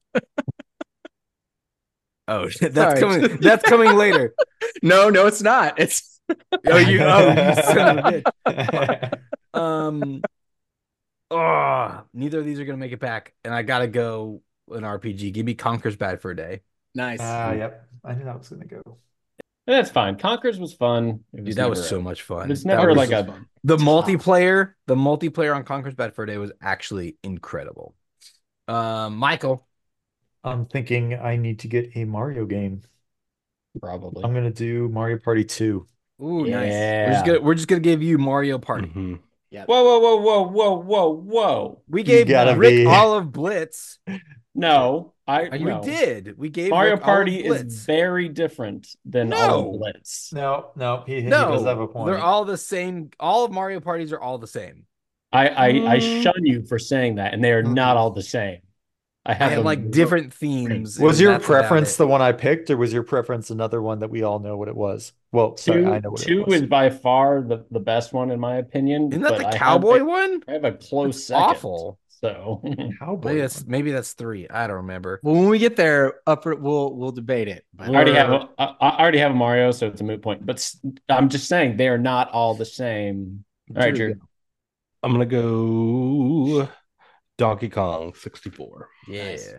Oh, that's Sorry. coming that's coming later. No, no, it's not. It's Oh, you oh you son of a bitch. Um Oh, neither of these are gonna make it back. And I gotta go an R P G. Give me Conker's Bad for a Day. nice. Ah, yep. I knew that was gonna go. And that's fine. Conquers was fun. It Dude, that was never- so much fun. It's That never was like just a fun. The multiplayer, the multiplayer on Conker's Bad for a Day was actually incredible. Um, Michael, I'm thinking I need to get a Mario game. probably. I'm gonna do Mario Party two. Ooh, nice. Yeah. we're just gonna we're just gonna give you Mario Party. Mhm. Yeah. Whoa, whoa, whoa, whoa, whoa, whoa, whoa. We gave gotta Rick be- Olive Blitz. No, I We no. did. We gave Mario Rick Party Olive is Blitz. very different than No. Olive Blitz. No, no, he, he No, does have a point. they're all the same. All of Mario parties are all the same. I, I, I Mm. shun you for saying that, and they are not all the same. I I have have them- like different themes. Was and your that's about preference it. the one I picked, or was your preference another one that we all know what it was? Well, sorry, Two, I know what two it was. is by far the, the best one in my opinion. Isn't that but the I have cowboy a- one? I have a close It's second. awful. So Cowboy. Maybe that's one. maybe that's three. I don't remember. Well, when we get there, upper we'll we'll debate it. But I already have a, I I already have a Mario, so it's a moot point. But s- I'm just saying they are not all the same. All right, Drew, Drew. I'm gonna go Donkey Kong sixty-four. Yeah. Nice.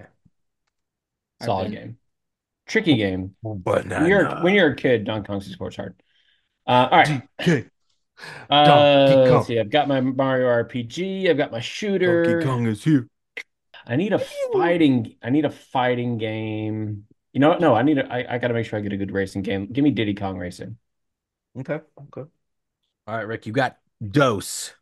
Solid Ben. game. Tricky game. But When you're when you're a kid, Donkey Kong sixty-four is hard. Uh, all right. D K Uh, Donkey let's Kong. see. I've got my Mario R P G. I've got my shooter. Donkey Kong is here. I need a fighting. I need a fighting game. You know what? No, I need. A, I I got to make sure I get a good racing game. Give me Diddy Kong Racing. Okay. Okay. All right, Rick, you got Dose.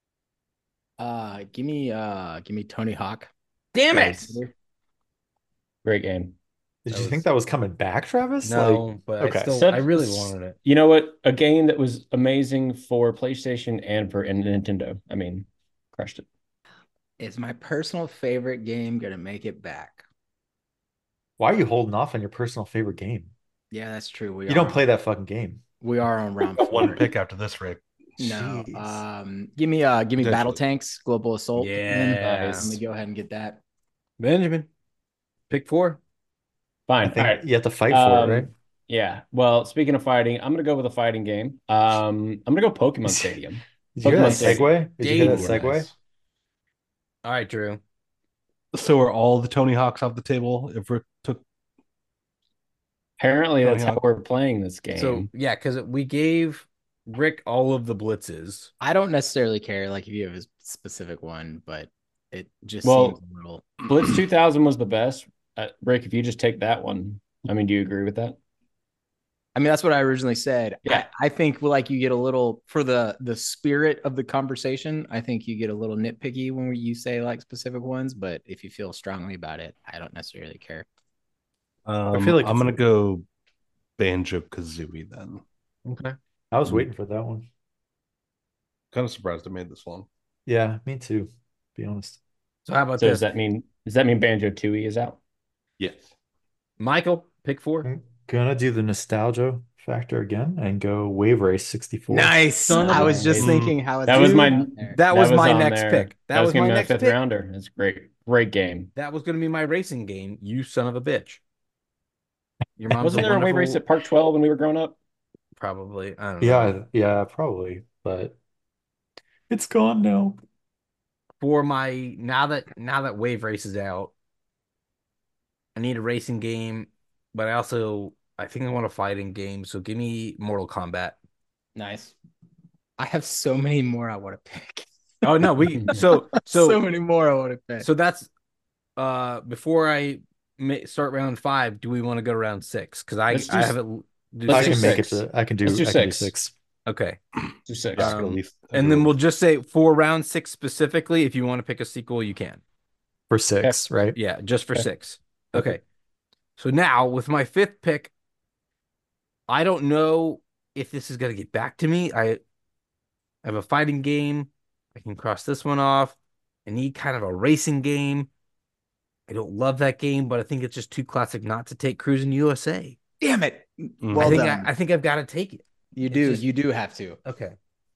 Uh, give me uh, give me Tony Hawk. Damn Nice. it. Great game. Did That you was- think that was coming back, Travis? No, Like, but okay. I still Sub- I really wanted it. You know what? A game that was amazing for PlayStation and for and Nintendo. I mean, crushed it. Is my personal favorite game gonna make it back? Why are you holding off on your personal favorite game? Yeah, that's true. We You are, don't play that fucking game. We are on round Got four. one pick after this, Rick. No. Jeez. Um, give me uh, give me Battle Potentially. Tanks, Global Assault. Yeah. Let me go ahead and get that. Benjamin. Pick four. Fine. I think All right. you have to fight for Um, it, right? Yeah. Well, speaking of fighting, I'm gonna go with a fighting game. Um, I'm gonna go Pokemon Stadium. Did you hear that Pokemon Stadium. segue? Did you hear that Stadium. segue? Nice. All right, Drew. So are all the Tony Hawks off the table? If Rick took Apparently, Tony that's how Hawk. we're playing this game. So yeah, because we gave Rick all of the blitzes. I don't necessarily care, like if you have a specific one, but it just Well, seems a little. Blitz two thousand was the best. Uh, Rick, if you just take that one, I mean, do you agree with that? I mean, that's what I originally said. Yeah. I, I think like you get a little for the the spirit of the conversation. I think you get a little nitpicky when you say like specific ones, but if you feel strongly about it, I don't necessarily care. Um, feel like I'm it's- gonna go Banjo Kazooie then. Okay. I was Mhm. waiting for that one. Kind of surprised I made this one. Yeah, me too. To be honest. So how about So this? does that mean does that mean Banjo Tooie is out? Yes. Michael, pick four. I'm gonna do the nostalgia factor again and go Wave Race sixty-four. Nice. Son of I a was just bitch. thinking how it's That was my there. That was my on next there. pick. That was gonna my be next fifth pick. rounder. It's great, great game. That was going to be my racing game. You son of a bitch. Your mom's Wasn't there a wave race wonderful- at Park twelve when we were growing up? Probably. I don't know. Yeah, yeah, probably, but it's gone now. For my now that now that Wave Race is out, I need a racing game, but I also I think I want a fighting game. So give me Mortal Kombat. Nice. I have so many more I want to pick. Oh no, we so So, so many more I want to pick. so that's uh before I ma- start round five. Do we want to go to round six? Because I Let's do I s- have it. do let's I do can make it six. to I can do Let's do I can do six. six. Okay, Two six. Yeah, I could Um, at least and then we'll just say for round six specifically. If you want to pick a sequel, you can. For six, right? Yeah, just for Okay. six. Okay. So now with my fifth pick, I don't know if this is gonna get back to me. I have a fighting game. I can cross this one off. I need kind of a racing game. I don't love that game, but I think it's just too classic not to take Cruising U S A. Damn it. Mm. Well I think done. I, I think I've got to take it. you it's do. just- You do have to. Okay.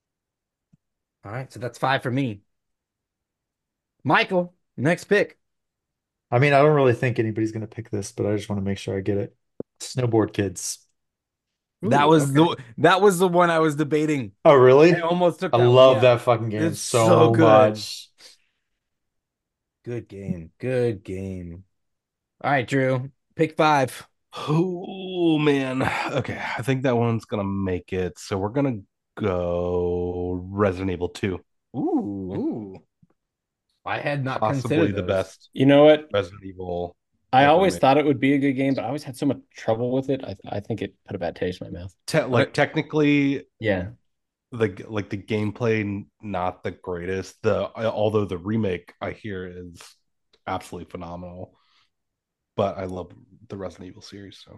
All right, so that's five for me. Michael, next pick. I mean, I don't really think anybody's gonna pick this, but I just want to make sure I get it. Snowboard Kids. that Ooh, was okay. the that was the one I was debating. Oh, really? I almost took I that one, love yeah. that fucking game It's so, so good. much. Good game. Good game. All right, Drew. Pick five. Oh man. Okay. I think that one's gonna make it. So we're gonna go Resident Evil two. Ooh. Ooh. I had not Possibly considered the those. best You know what? Resident Evil. I ever always made. thought it would be a good game, but I always had so much trouble with it. I I think it put a bad taste in my mouth. Te- like technically Yeah. the like the gameplay n- not the greatest. The although the remake I hear is absolutely phenomenal. But I love the Resident Evil series. So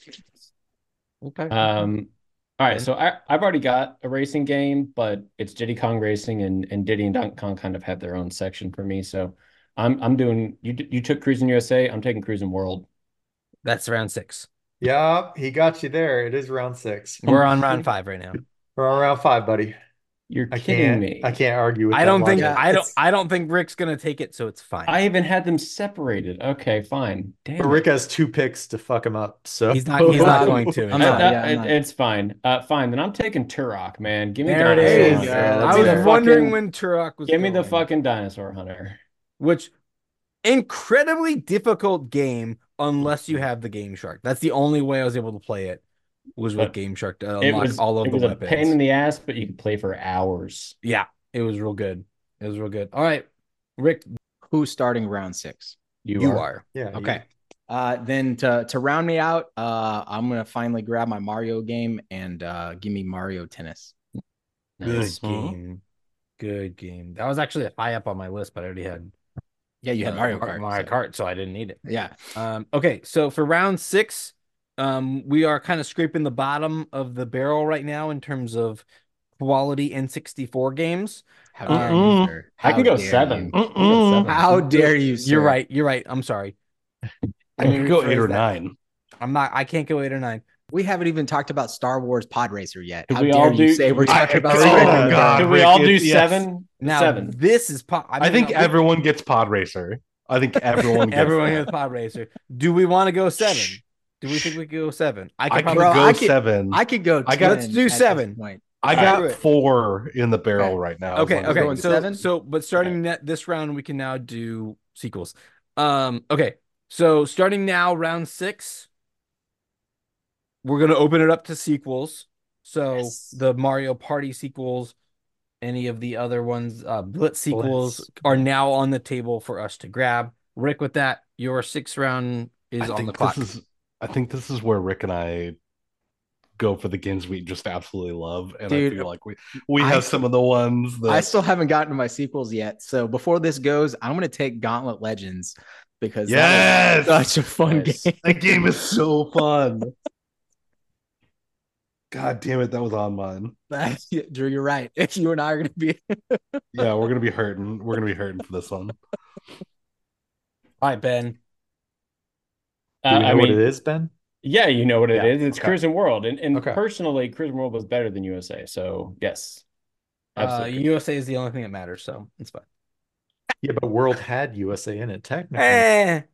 Okay. Um, all right, Okay. so I, I've already got a racing game, but it's Diddy Kong Racing, and, and Diddy and Donkey Kong kind of have their own section for me. So I'm I'm doing you you took Cruising U S A, I'm taking Cruising World. That's round six. Yeah, he got you there. It is round six. We're on round five right now. We're on round five, buddy. You're I kidding can't. me. I can't argue with I that don't think logic. Yeah, I don't it's- I don't think Rick's gonna take it, so it's fine. I even had them separated. Okay, fine. But Damn Rick it. has two picks to fuck him up. So He's not he's not I'm- going to. I'm Uh, not, uh, yeah, I'm it- not. It's fine. Uh, fine. Then I'm taking Turok, man. Give me There it Dinosaur is. Hunter. Yeah, Let's I see was the wondering fucking- when Turok was Give me the going. fucking Dinosaur Hunter. Which incredibly difficult game unless you have the Game Shark. That's the only way I was able to play it was with But Game Shark to It unlock was all of it the was a weapons. pain in the ass, but you could play for hours. Yeah, it was real good. It was real good. All right, Rick, Who's starting round six? You, you are. are. yeah. you- Okay. Uh, then to to round me out, uh, I'm gonna finally grab my Mario game and uh, give me Mario Tennis. Nice. Good game. Good game. That was actually high up on my list, but I already had Yeah, you had uh, Mario Mar- Kart. Mario so- Kart, so I didn't need it. Yeah. Um, okay, so for round six, um, we are kind of scraping the bottom of the barrel right now in terms of quality N sixty-four games. How dare Mm-mm. you, sir? I How can go dare seven. you. I can go Mm-mm. seven. How dare you, sir? You're right. You're right. I'm sorry. I could go eight or rephrase that. nine. I'm not. I can't go eight or nine. We haven't even talked about Star Wars Pod Racer yet. Could How we dare all you do- say we're I- talking about oh, scraping the God. barrel? Should we Rick, all do it's- yes. seven? Now Seven. this is. Po- I, I, mean, think we- everyone gets Pod Racer. I think everyone gets everyone that. has Pod Racer. Do we want to go seven? Shh. Do we think we could go seven? I I could can probably. Bro, go I could- seven. I could go. I got- ten Let's do at this seven. point. I All got right. four in the barrel Okay. right now. Okay, as long as okay. we going do So, seven? so, but starting net this round, we can now do sequels. Um, okay. So starting now, round six, we're gonna open it up to sequels. So Yes. the Mario Party sequels, any of the other ones, uh, Blitz sequels Blitz. are now on the table for us to grab. Rick, with that, your sixth round is I on think the clock. This is, I think this is where Rick and I go for the games we just absolutely love, and Dude, I feel like we we I have still- some of the ones that I still haven't gotten to my sequels yet. So before this goes, I'm gonna take Gauntlet Legends because yes, that was such a fun Nice. game. that game is so fun. God damn it, that was on mine. Drew, you're right. You and I are gonna be Yeah, we're gonna be hurting. We're gonna be hurting for this one. All right, Ben. Do Uh, we know I what mean, it is, Ben? yeah, you know what it Yeah, is. It's okay. Cruising World, and and Okay. personally, Cruising World was better than U S A. So yes, Uh, absolutely. U S A is the only thing that matters, so it's fine. Yeah, but World had U S A in it technically. Eh.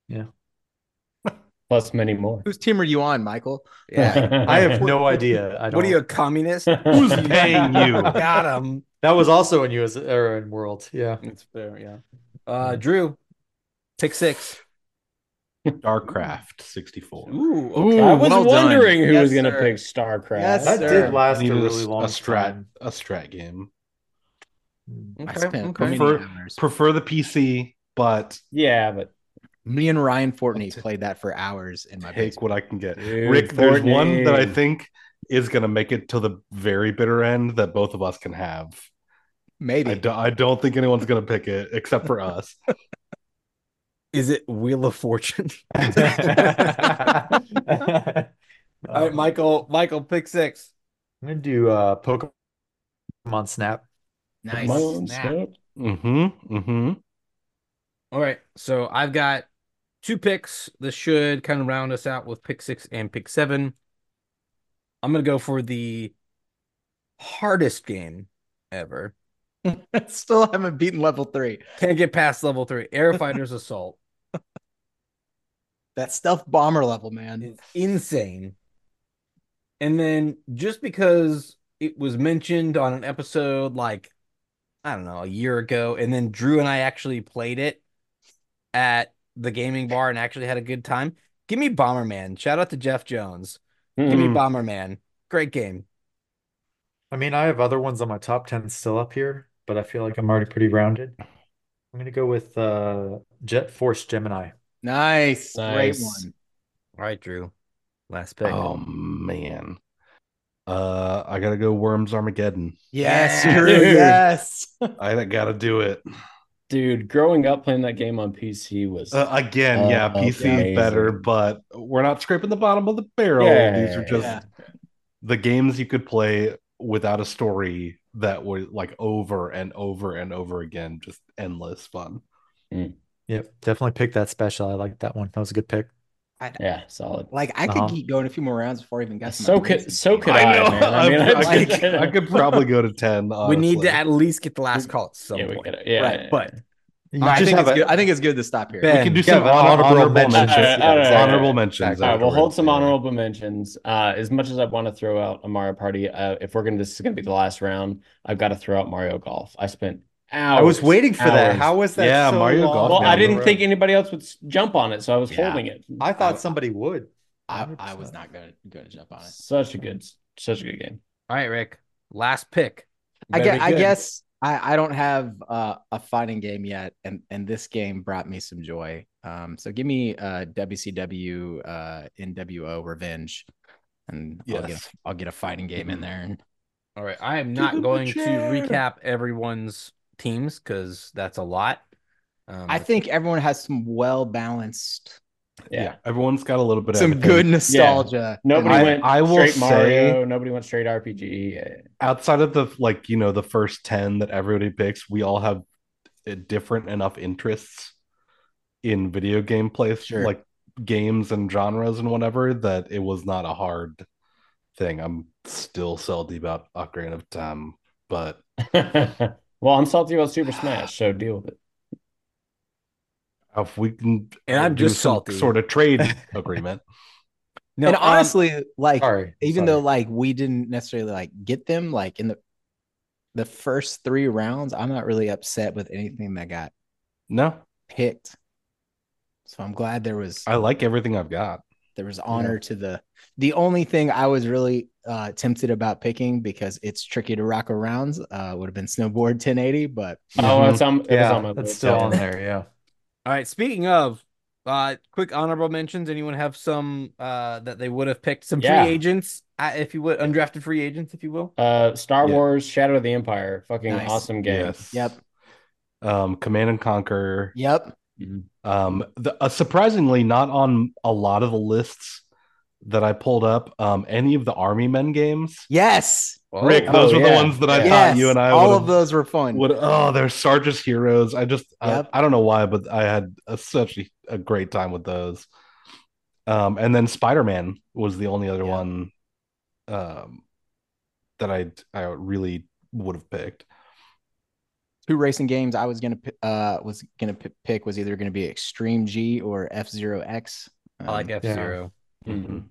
Plus many more. whose team are you on, Michael? Yeah. I have no idea. I don't. What are you, a communist? Who's paying you? Got him. That was also in U S A or in World. Yeah. It's fair, yeah. Uh, Drew, pick six. Starcraft sixty-four. Ooh, Ooh, I was well done. wondering who Yes, was going to sir. pick StarCraft. Yes, That sir. did last a Needed a, really long a strat time. a strat game. I Okay, spent okay. many Prefer- hours. Prefer the P C, but Yeah, but Me and Ryan Fortney played that for hours in my take basement. what I can get. Dude, Rick, there's one that I Fortnite. think is gonna make it to the very bitter end that both of us can have. Maybe. I don't, I don't think anyone's gonna pick it except for us. Is it Wheel of Fortune? All All right, Michael. Michael, pick six. I'm gonna do uh Pokemon Snap. Nice. Pokemon Snap. Snap. Mm-hmm. Mm-hmm. All right, so I've got two picks. This should kind of round us out with pick six and pick seven. I'm gonna go for the hardest game ever. Still haven't beaten level three. Can't get past level three. Air Fighters Assault That stealth bomber level, man. is insane. And then just because it was mentioned on an episode like, I don't know, a year ago, and then Drew and I actually played it at the gaming bar and actually had a good time. Give me Bomberman. Shout out to Jeff Jones. Give me Mm. Bomberman. Great game. I mean, I have other ones on my top ten still up here, but I feel like I'm already pretty rounded. I'm gonna go with uh Jet Force Gemini. Nice. Great Nice. one. All right, Drew. Last pick. Oh man. Uh, I gotta go Worms Armageddon. Yes, Yeah, Drew. dude. Yes. I gotta do it. Dude, growing up playing that game on P C was Uh, again, yeah, Oh, P C amazing. better, but we're not scraping the bottom of the barrel. Yeah, These are just yeah. the games you could play without a story that were like over and over and over again, just endless fun. Yep, definitely pick that special. I like that one. That was a good pick. I, Yeah, solid. like I could Uh-huh. keep going a few more rounds before I even got to my So could racing so game. could I I, know. man. I mean, I, I it's- could, I could probably go to ten. We Honestly. need to at least get the last call at some yeah, we point. could. Yeah, Right, yeah, But You I just think have it's a- good. I think it's good to stop here. Ben, We can do you some have an honor- honorable mentions. mentions. Yeah, All right, all right, exactly. honorable mentions. Exactly. All right, we'll hold some afterwards, yeah. honorable mentions. Uh, as much as I want to throw out a Mario Party, uh, if we're gonna, this is gonna be the last round. I've got to throw out Mario Golf. I spent hours. I was waiting for that. hours. How was that? Yeah, so Mario long Golf Well, down I the didn't road? think anybody else would s- jump on it, so I was Yeah. holding it. I thought somebody would. I, I was not going to jump on it. Such a good, such a good game. all right, Rick, last pick. You I better guess, be I good. guess I, I don't have uh, a fighting game yet, and, and this game brought me some joy. Um, so give me uh, W C W uh, N W O Revenge, and I'll, get Yes. a, I'll get a fighting game in there. And All right, I am Give not him a going to chair. recap everyone's teams because that's a lot. Um, I think everyone has some well balanced, Yeah. Everyone's got a little bit of some everything. good nostalgia. Nobody I- went I will straight say- Mario. Nobody went straight R P G. Yeah. Outside of the like, you know, the first ten that everybody picks, we all have uh, different enough interests in video game plays, Sure. like games and genres and whatever, that it was not a hard thing. I'm still salty about Ocarina of Time, but Well, I'm salty about Super Smash, so deal with it. if we can And I'm do just some salty. sort of trade agreement. no, and um, honestly, like Sorry. even Sorry. though like we didn't necessarily like get them like in the the first three rounds, I'm not really upset with anything that got No, picked. So I'm glad there was I like everything I've got. there was honor to the the only thing I was really uh tempted about picking because it's tricky to rock around uh would have been snowboard ten eighty, but Oh, it's on. It was yeah, on my that's list. still yeah. on there. Yeah. all right. Speaking of, uh, quick honorable mentions. Anyone have some uh that they would have picked? Some Yeah. free agents, uh, if you would, undrafted free agents, if you will. Uh, Star Yeah. Wars: Shadow of the Empire, fucking Nice. awesome game. Yes. Yep. Um, Command and Conquer. yep. Um, the, uh, surprisingly, not on a lot of the lists that I pulled up. Um, any of the Army Men games. Yes. Rick, Oh, those were yeah. the ones that I Yeah. thought Yes. you and I all would've- of those were fun. would. Oh, they're Sarge's Heroes. I just, Yep. I, I don't know why, but I had a, such a, a great time with those. Um, and then Spider Man was the only other Yeah. one, um, that I I really would have picked. Two racing games I was gonna pi- uh was gonna p- pick was either gonna be Extreme G or F Zero X. I like Um, F Zero. Mhm.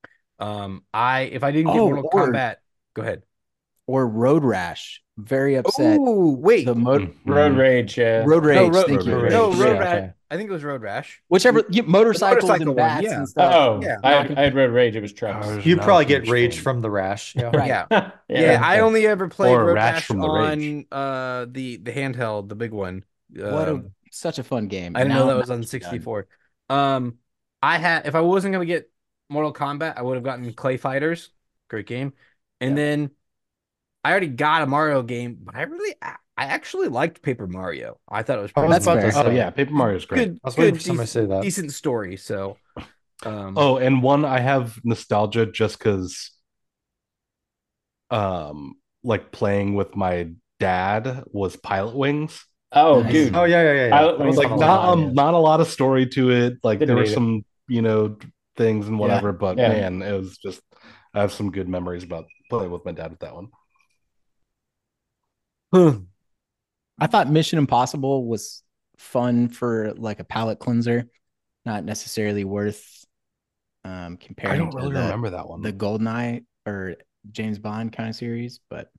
Um, I if I didn't get Oh, Mortal or- Kombat, go ahead. or Road Rash. Very upset. Oh wait, The mo- Mhm. Road Rage. Yeah. Road Rage. no, road, thank you. Road Rage. no, Yeah, Road Rash. okay. I think it was Road Rash. Whichever you, motorcycles motorcycle and one, bats yeah. and stuff. Oh, Yeah. I, had, I had Road Rage. It was trucks. Oh, You'd not probably a get huge rage fan. from the rash. Yeah. Right. Yeah. yeah, Yeah, I only ever played Or Road Rash Rash from the on Rage. uh the the handheld, the big one. What a Um, such a fun game. I didn't Now- know that was now on it's done. sixty-four. Um, I had if I wasn't gonna get Mortal Kombat, I would have gotten Clay Fighters, great game, and Yep. then I already got a Mario game, but I really I I actually liked Paper Mario. I thought it was I pretty was That's about fair. to Oh say. yeah, Paper Mario is great. good. I was good, waiting for somebody to say decent, that. decent story. So, um, Oh, and one I have nostalgia just because, um, like playing with my dad was Pilot Wings. Oh, Nice. dude. Oh yeah, yeah, yeah. yeah. Pilot That was Wings Like fun fun. not lot, um, yeah. not a lot of story to it. Like Didn't there were need it. some, you know, things and whatever. But Yeah. man, it was just I have some good memories about playing with my dad with that one. I thought Mission Impossible was fun for like a palate cleanser, not necessarily worth um I comparing don't to really the, remember that one. the GoldenEye or James Bond kind of series, but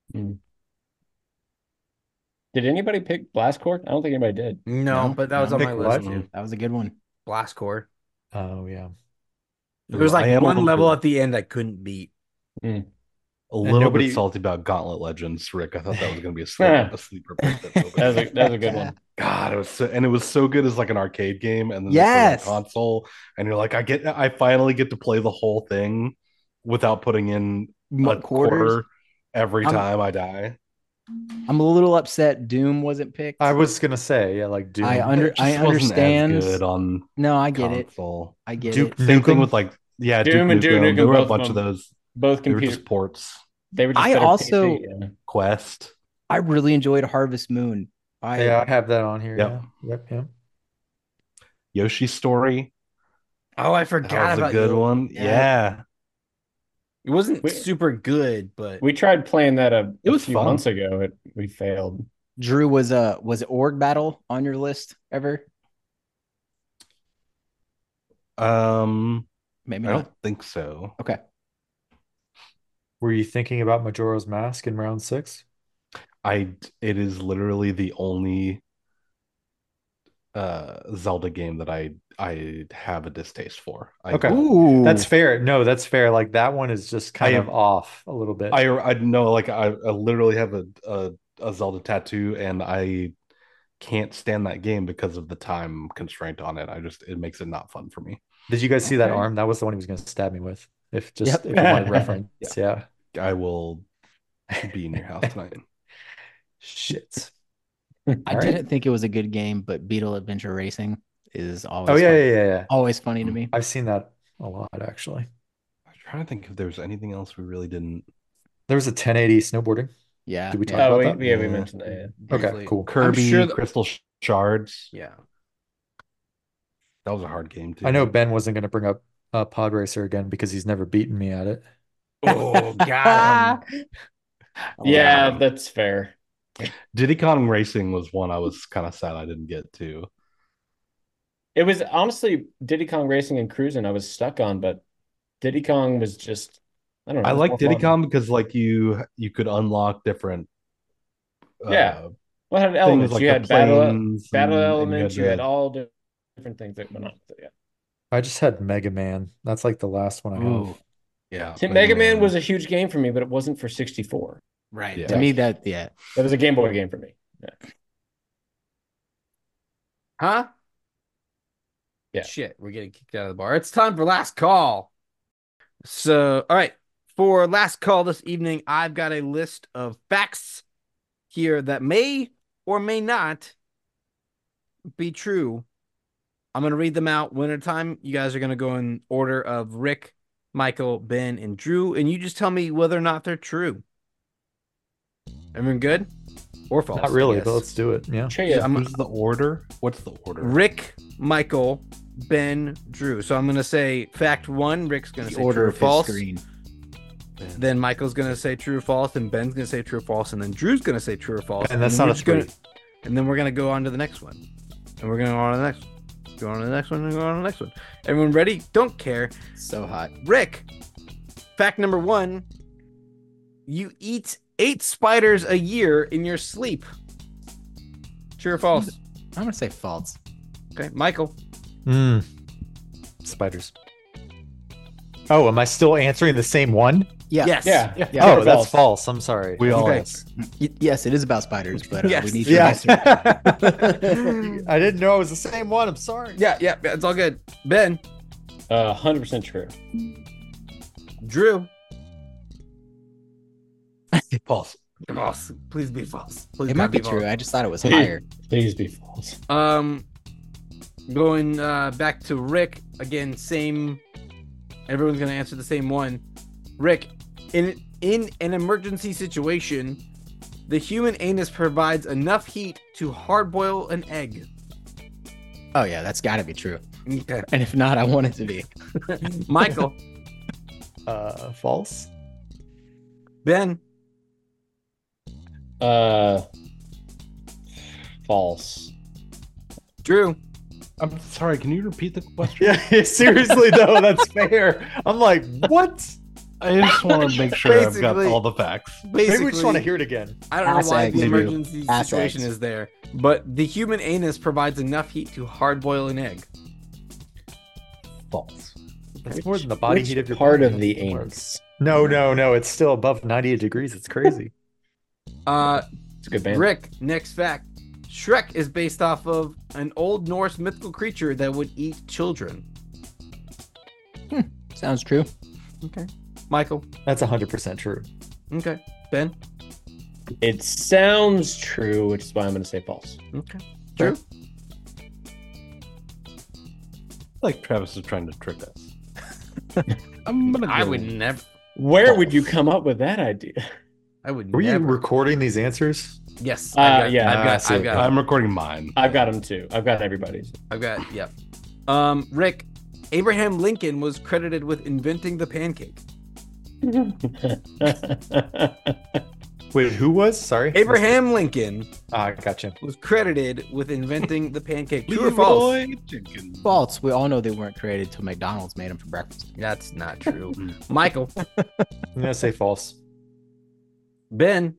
Did anybody pick Blast Corps? I don't think anybody did. no, No, but that was no. on my Pick list what? too. that was a good one. Blast Core. Oh yeah. There was I like am a one little level bit- at the end I couldn't beat. a little nobody- bit salty about Gauntlet Legends, Rick. I thought that was going to be a sleeper, a sleeper pick. that nobody- That was a, that was a good one. God, it was so, and it was so good as like an arcade game, and then they put it Yes. on console, and you're like, I get, I finally get to play the whole thing without putting in Mo- a quarters. quarter every I'm- time I die. I'm a little upset Doom wasn't picked. I was gonna say yeah, like Doom. I under It just I wasn't as understand. good on No, I get it. console. I get Duke it. Same thing Nukem? with like, yeah, Doom and Duke Duke Nukem. Nukem, There were a both of bunch of them. those. Both They were computer. just ports. They were just I better also- P C, yeah. Quest. I really enjoyed Harvest Moon. I Yeah, I have that on here. Yep. Yeah. Yep. Yep. Yoshi's Story. Oh, I That forgot was about a good you. one. Yeah. Yeah. It wasn't We- super good, but We tried playing that a, It a was few fun. months ago. It we failed. Drew, was uh was Org Battle on your list ever? Um, Maybe I not. don't think so. Okay. Were you thinking about Majora's Mask in round six? I it is literally the only uh Zelda game that I I have a distaste for. I, Okay. Ooh, That's fair. No, that's fair. Like that one is just kind I- of off a little bit. I I know like I, I literally have a, a a Zelda tattoo and I can't stand that game because of the time constraint on it. I just it makes it not fun for me. Did you guys see that Okay. arm? That was the one he was going to stab me with. If just Yep. if you wanted reference, yeah. I will be in your house tonight. Shit. I All right. didn't think it was a good game, but Beetle Adventure Racing is always Oh yeah, fun. yeah, yeah, yeah. always funny to me. I've seen that a lot actually. I'm trying to think if there's anything else we really didn't. There was a ten eighty snowboarding. Yeah. Did we talk yeah. Oh, about we, that? yeah, we Yeah. mentioned that. Yeah. Okay, briefly. cool. Kirby sure that- Crystal Shards. Yeah. That was a hard game too. I know Ben wasn't going to bring up uh, Pod Racer again because he's never beaten me at it. Oh, got him. Yeah, Um, that's fair. Diddy Kong Racing was one I was kind of sad I didn't get to. It was honestly Diddy Kong Racing and Cruising I was stuck on, but Diddy Kong was just I don't know. I it was like more Diddy fun. Kong because like you you could unlock different uh, Yeah. Well, it had things elements. like you the had battle planes battle and- and elements. You had, the- all di- different things that went on with it. Yeah. I just had Mega Man. That's like the last one I have. Ooh, yeah. See, Mega Man was a huge game for me, but it wasn't for sixty-four. Right. Yeah. To me, that yeah. That was a Game Boy game for me. Yeah. Huh? Yeah. Shit, we're getting kicked out of the bar. It's time for last call. So, all right. For last call this evening, I've got a list of facts here that may or may not be true. I'm going to read them out one at a time. You guys are going to go in order of Rick, Michael, Ben, and Drew, and you just tell me whether or not they're true. Everyone good? Or false? Not really, yes. but let's do it. Yeah. Sure, Yeah, yeah. I'm- Who's the order? What's the order? Rick, Michael, Ben, Drew. So I'm going to say fact one. Rick's going to The say order true or of his false. screen. Then Michael's going to say true or false. And Ben's going to say true or false. And then Drew's going to say true or false. And that's then not we're a just gonna- three. And then we're going to go on to the next one. And we're going to go on to the next one. Go on to the next one and go on to the next one. Everyone ready? Don't care. So hot. Rick, fact number one. You eat eight spiders a year in your sleep. True or false? I'm gonna say false. Okay. Michael. Mm. Spiders. Oh, am I still answering the same one? Yeah. Yes. Yeah. Yeah. Yeah. Oh, or that's false. false. I'm sorry. We all Okay. answer. Y- yes, it is about spiders, but uh, Yes. we need your answer. Yeah. I didn't know it was the same one. I'm sorry. Yeah, yeah, yeah, it's all good. Ben, Uh, one hundred percent true. Drew. False. False. Please be false. Please It God might be true. false. I just thought it was higher. Please be false. Um, going uh, back to Rick again. Same. Everyone's gonna answer the same one. Rick, in in an emergency situation, the human anus provides enough heat to hard-boil an egg. Oh yeah, that's got to be true. Okay. And if not, I want it to be. Michael, Uh, false. Ben, Uh, false. Drew. I'm sorry. Can you repeat the question? Yeah, seriously though, that's fair. I'm like, what? I just want to make sure I've got Basically- all the facts. Maybe Basically, we just want to hear it again. I don't know Ass why eggs, the Drew. emergency Ass situation eggs. is there, but the human anus provides enough heat to hard-boil an egg. False. It's more than the body Which heat of your part body. of the anus? No, no, no. It's still above ninety-eight degrees. It's crazy. Uh, It's a good band. Rick, next fact. Shrek is based off of an old Norse mythical creature that would eat children. Sounds true. Okay. Michael. That's one hundred percent true. Okay. Ben. It sounds true, which is why I'm going to say false. Okay. Drew. Like Travis is trying to trick us. I'm gonna. I go- would never. Where would you come up with that idea? I would Were you never. recording these answers? yes. Uh, I've got, yeah, I've I got. see. I've got. I'm recording mine. I've got them too. I've got everybody's. I've got. Yep. Um, Rick. Abraham Lincoln was credited with inventing the pancake. Wait, who was? Sorry. Abraham Lincoln Ah, gotcha. was credited with inventing the pancake. True or false? Leroy Jenkins. False. We all know they weren't created till McDonald's made them for breakfast. That's not true. Michael, I'm gonna say false. Ben,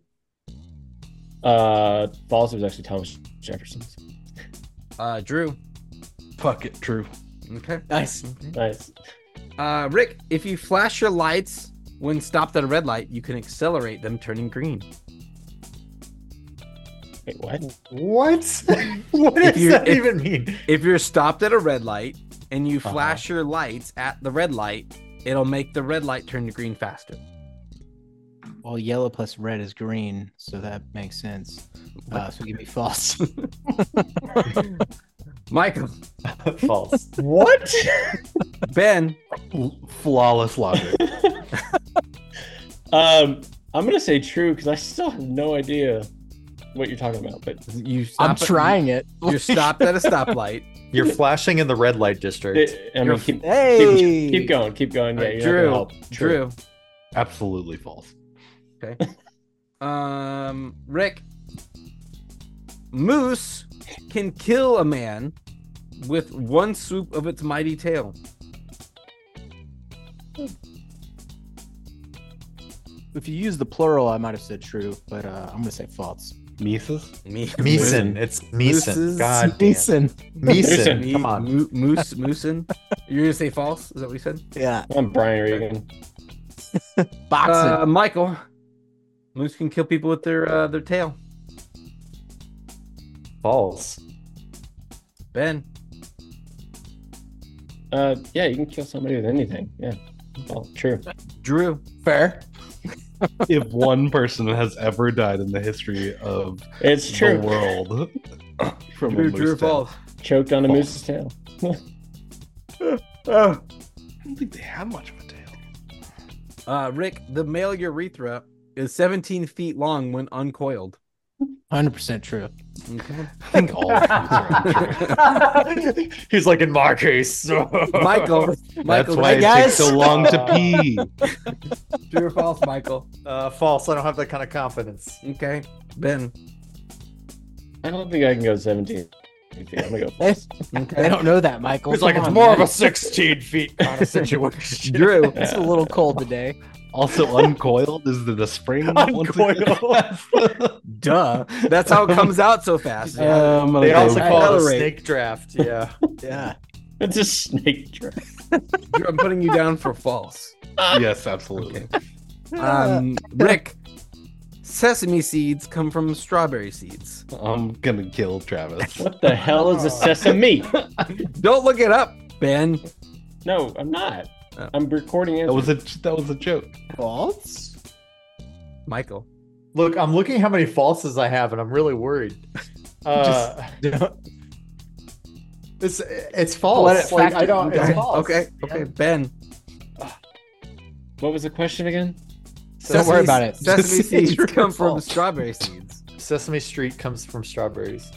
uh, false. It was actually Thomas Jefferson's. uh, Drew. Fuck it, true. Okay. Nice. Nice. Uh, Rick, if you flash your lights when stopped at a red light, you can accelerate them turning green. Wait, what? What? What does you- that if- even mean? If you're stopped at a red light and you Uh-huh. flash your lights at the red light, it'll make the red light turn to green faster. Well, yellow plus red is green, so that makes sense. Uh, so give me false. Michael, False. What? Ben, Flawless logic. um, I'm gonna say true because I still have no idea what you're talking about. But you. I'm stop at- trying it. You're stopped at a stoplight. You're flashing in the red light district. it, I mean, You're- keep, Hey, keep, keep going, keep going. Yeah, Alright, you're not gonna Drew, help. Drew. Absolutely false. Okay. Um, Rick, moose can kill a man with one swoop of its mighty tail. if you use the plural, I might have said true, but uh, I'm gonna say false. Mises? Me, Meeson. It's Meeson. Mooses. God damn. Decent. Meeson. Me- Come on. Mo- moose, moosin. You're gonna say false? Is that what you said? Yeah. I'm Brian Regan. Boxing. Uh, Michael, moose can kill people with their uh, their tail. False. Ben, Uh, yeah, you can kill somebody with anything. Yeah. Well, true. Drew, Fair. If one person has ever died in the history of It's true. the world from a Drew, moose true or tail. false? Choked on a False. moose's tail. Uh, I don't think they had much of a tail. uh, Rick, the male urethra is seventeen feet long when uncoiled. one hundred percent true. Okay. I think all of these are untrue. He's like in my case. Michael, That's Michael, why it guys. takes so long to pee. true or false, Michael? Uh, false. I don't have that kind of confidence. Okay. Ben, I don't think I can go seventeen feet. I'm gonna go They, false. they don't know that, Michael. He's like, Come it's on, more man. of a sixteen feet kind of situation. Drew, It's a little cold today. Also, uncoiled is it a spring? once again? Uncoiled. duh. That's how it comes out so fast. Uh, I'm gonna They go- also call it a Accelerate. snake draft. Yeah. Yeah. It's a snake trap. Drew, I'm putting you down for false. Yes, absolutely. Um, Rick, sesame seeds come from strawberry seeds. I'm gonna kill Travis. What the hell is a sesame? Don't look it up, Ben. No, I'm not. Oh. I'm recording it. That was a that was a joke. False? Michael. Look, I'm looking how many falses I have, and I'm really worried. Uh, it's it's false. Let it Like, factor- I don't. Okay. It's false. Okay. Okay. Ben. What was the question again? Don't worry about it. Sesame Just say seeds true or come from false. strawberry seeds. Sesame Street comes from strawberries.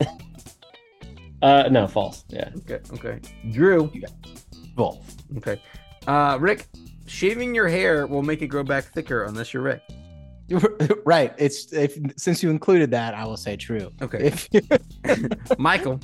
Uh, no, false. Yeah. Okay. Okay. Drew. False. Okay. Uh, Rick, shaving your hair will make it grow back thicker unless you're Rick. Right. It's if since you included that, I will say true. Okay. If you, Michael.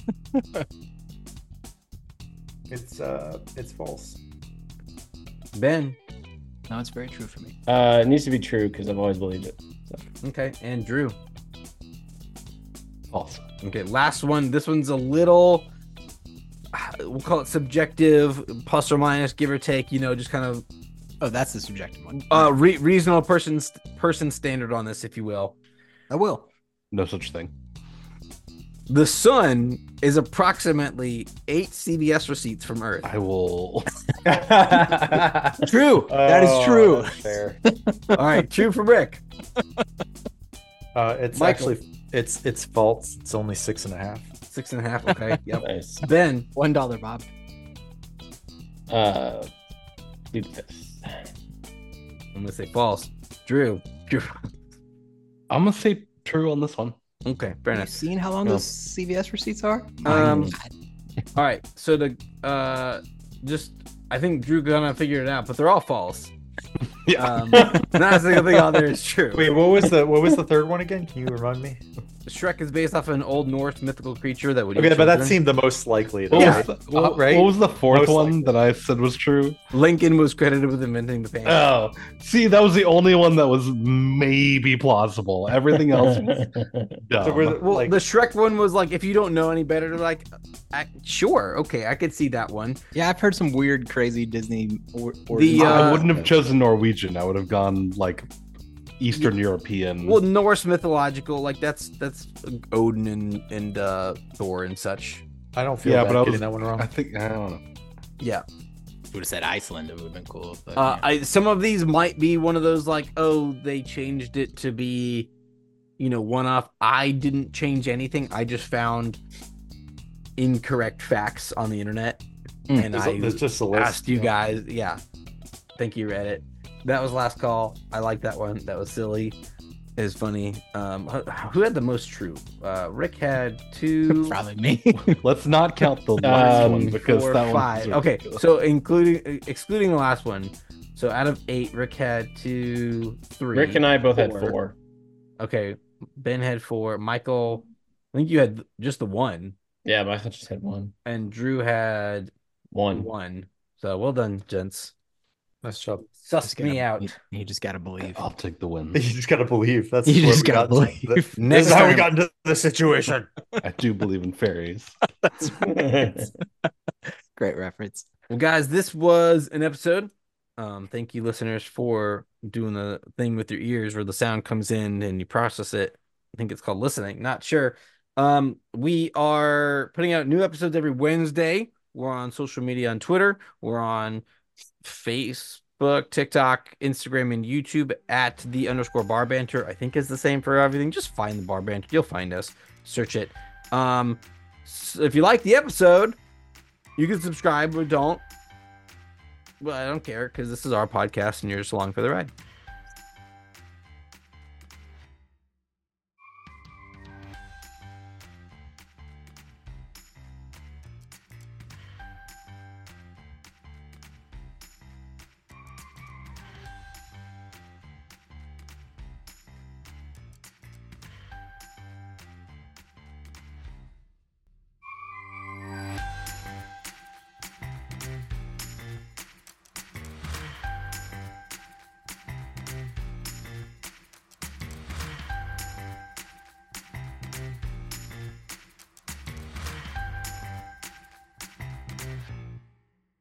It's uh, it's false. Ben. no, it's very true for me. Uh, it needs to be true because I've always believed it. So. Okay. And Drew. False. Okay. Last one. This one's a little. We'll call it subjective, plus or minus, give or take. You know, just kind of Oh, that's the subjective one. uh re- reasonable person person standard on this, if you will. I will. No such thing. The sun is approximately eight C V S receipts from Earth. I will. True. That is Oh, true. that's fair. All right, true for Rick. Uh, it's Michael. actually it's it's false. It's only six and a half. Six and a half. Okay. Yep. Nice. Ben. One dollar, Bob. Uh, do the fifth. I'm gonna say false. Drew. Drew. I'm gonna say true on this one. Okay. Fair Have you enough. seen how long No. those C V S receipts are? Um. All right. So the uh, just I think Drew kind of figured it out, but they're all false. Yeah. Um, not a single thing on there is true. Wait, what was the what was the third one again? Can you remind me? Shrek is based off an Old Norse mythical creature that would. Okay, eat but that children. seemed the most likely. Though, What, right? was the, what, right? what was the fourth Most one likely. that I said was true? Lincoln was credited with inventing the pancake. Oh, see, that was the only one that was maybe plausible. Everything else was dumb. So we're Well, like, the Shrek one was like, if you don't know any better, like, I, sure, okay, I could see that one. Yeah, I've heard some weird, crazy Disney. Or, or The, uh, I wouldn't have chosen Norwegian. I would have gone like Eastern European. Well, Norse mythological, like that's that's Odin and and uh, Thor and such. I don't feel yeah, bad but I getting was. that one wrong. I think I don't know. Yeah. would have said Iceland. It would have been cool. But, Uh, yeah. I some of these might be one of those like, oh, they changed it to be, you know, one off. I didn't change anything. I just found incorrect facts on the internet, Mm. and There's, I there's just a list. asked you guys. Yeah, thank you, Reddit. That was last call. I like that one. That was silly. It was funny. Um, who who had the most true? Uh, Rick had two. Probably me. Let's not count the last Um, one because four, that five. one. Okay, so including excluding the last one. So out of eight, Rick had two, three. Rick and I both had four. four. Okay, Ben had four. Michael, I think you had just the one, Yeah, but I just had one. and Drew had One. one. So well done, gents. Nice job. Suss Just gotta- me out. You, you just gotta believe. I'll take the win. You just gotta believe. That's You where just we gotta got into believe. The, Next this is how we time- got into the situation. I do believe in fairies. Great reference. Well, guys, this was an episode. Um, thank you, listeners, for doing the thing with your ears where the sound comes in and you process it. I think it's called listening. Not sure. Um, we are putting out new episodes every Wednesday. We're on social media on Twitter. We're on Facebook, TikTok, Instagram, and YouTube at the underscore bar banter. I think is the same for everything. Just find the bar banter. You'll find us. Search it. Um, so if you like the episode, you can subscribe or don't. Well, I don't care because this is our podcast and you're just along for the ride.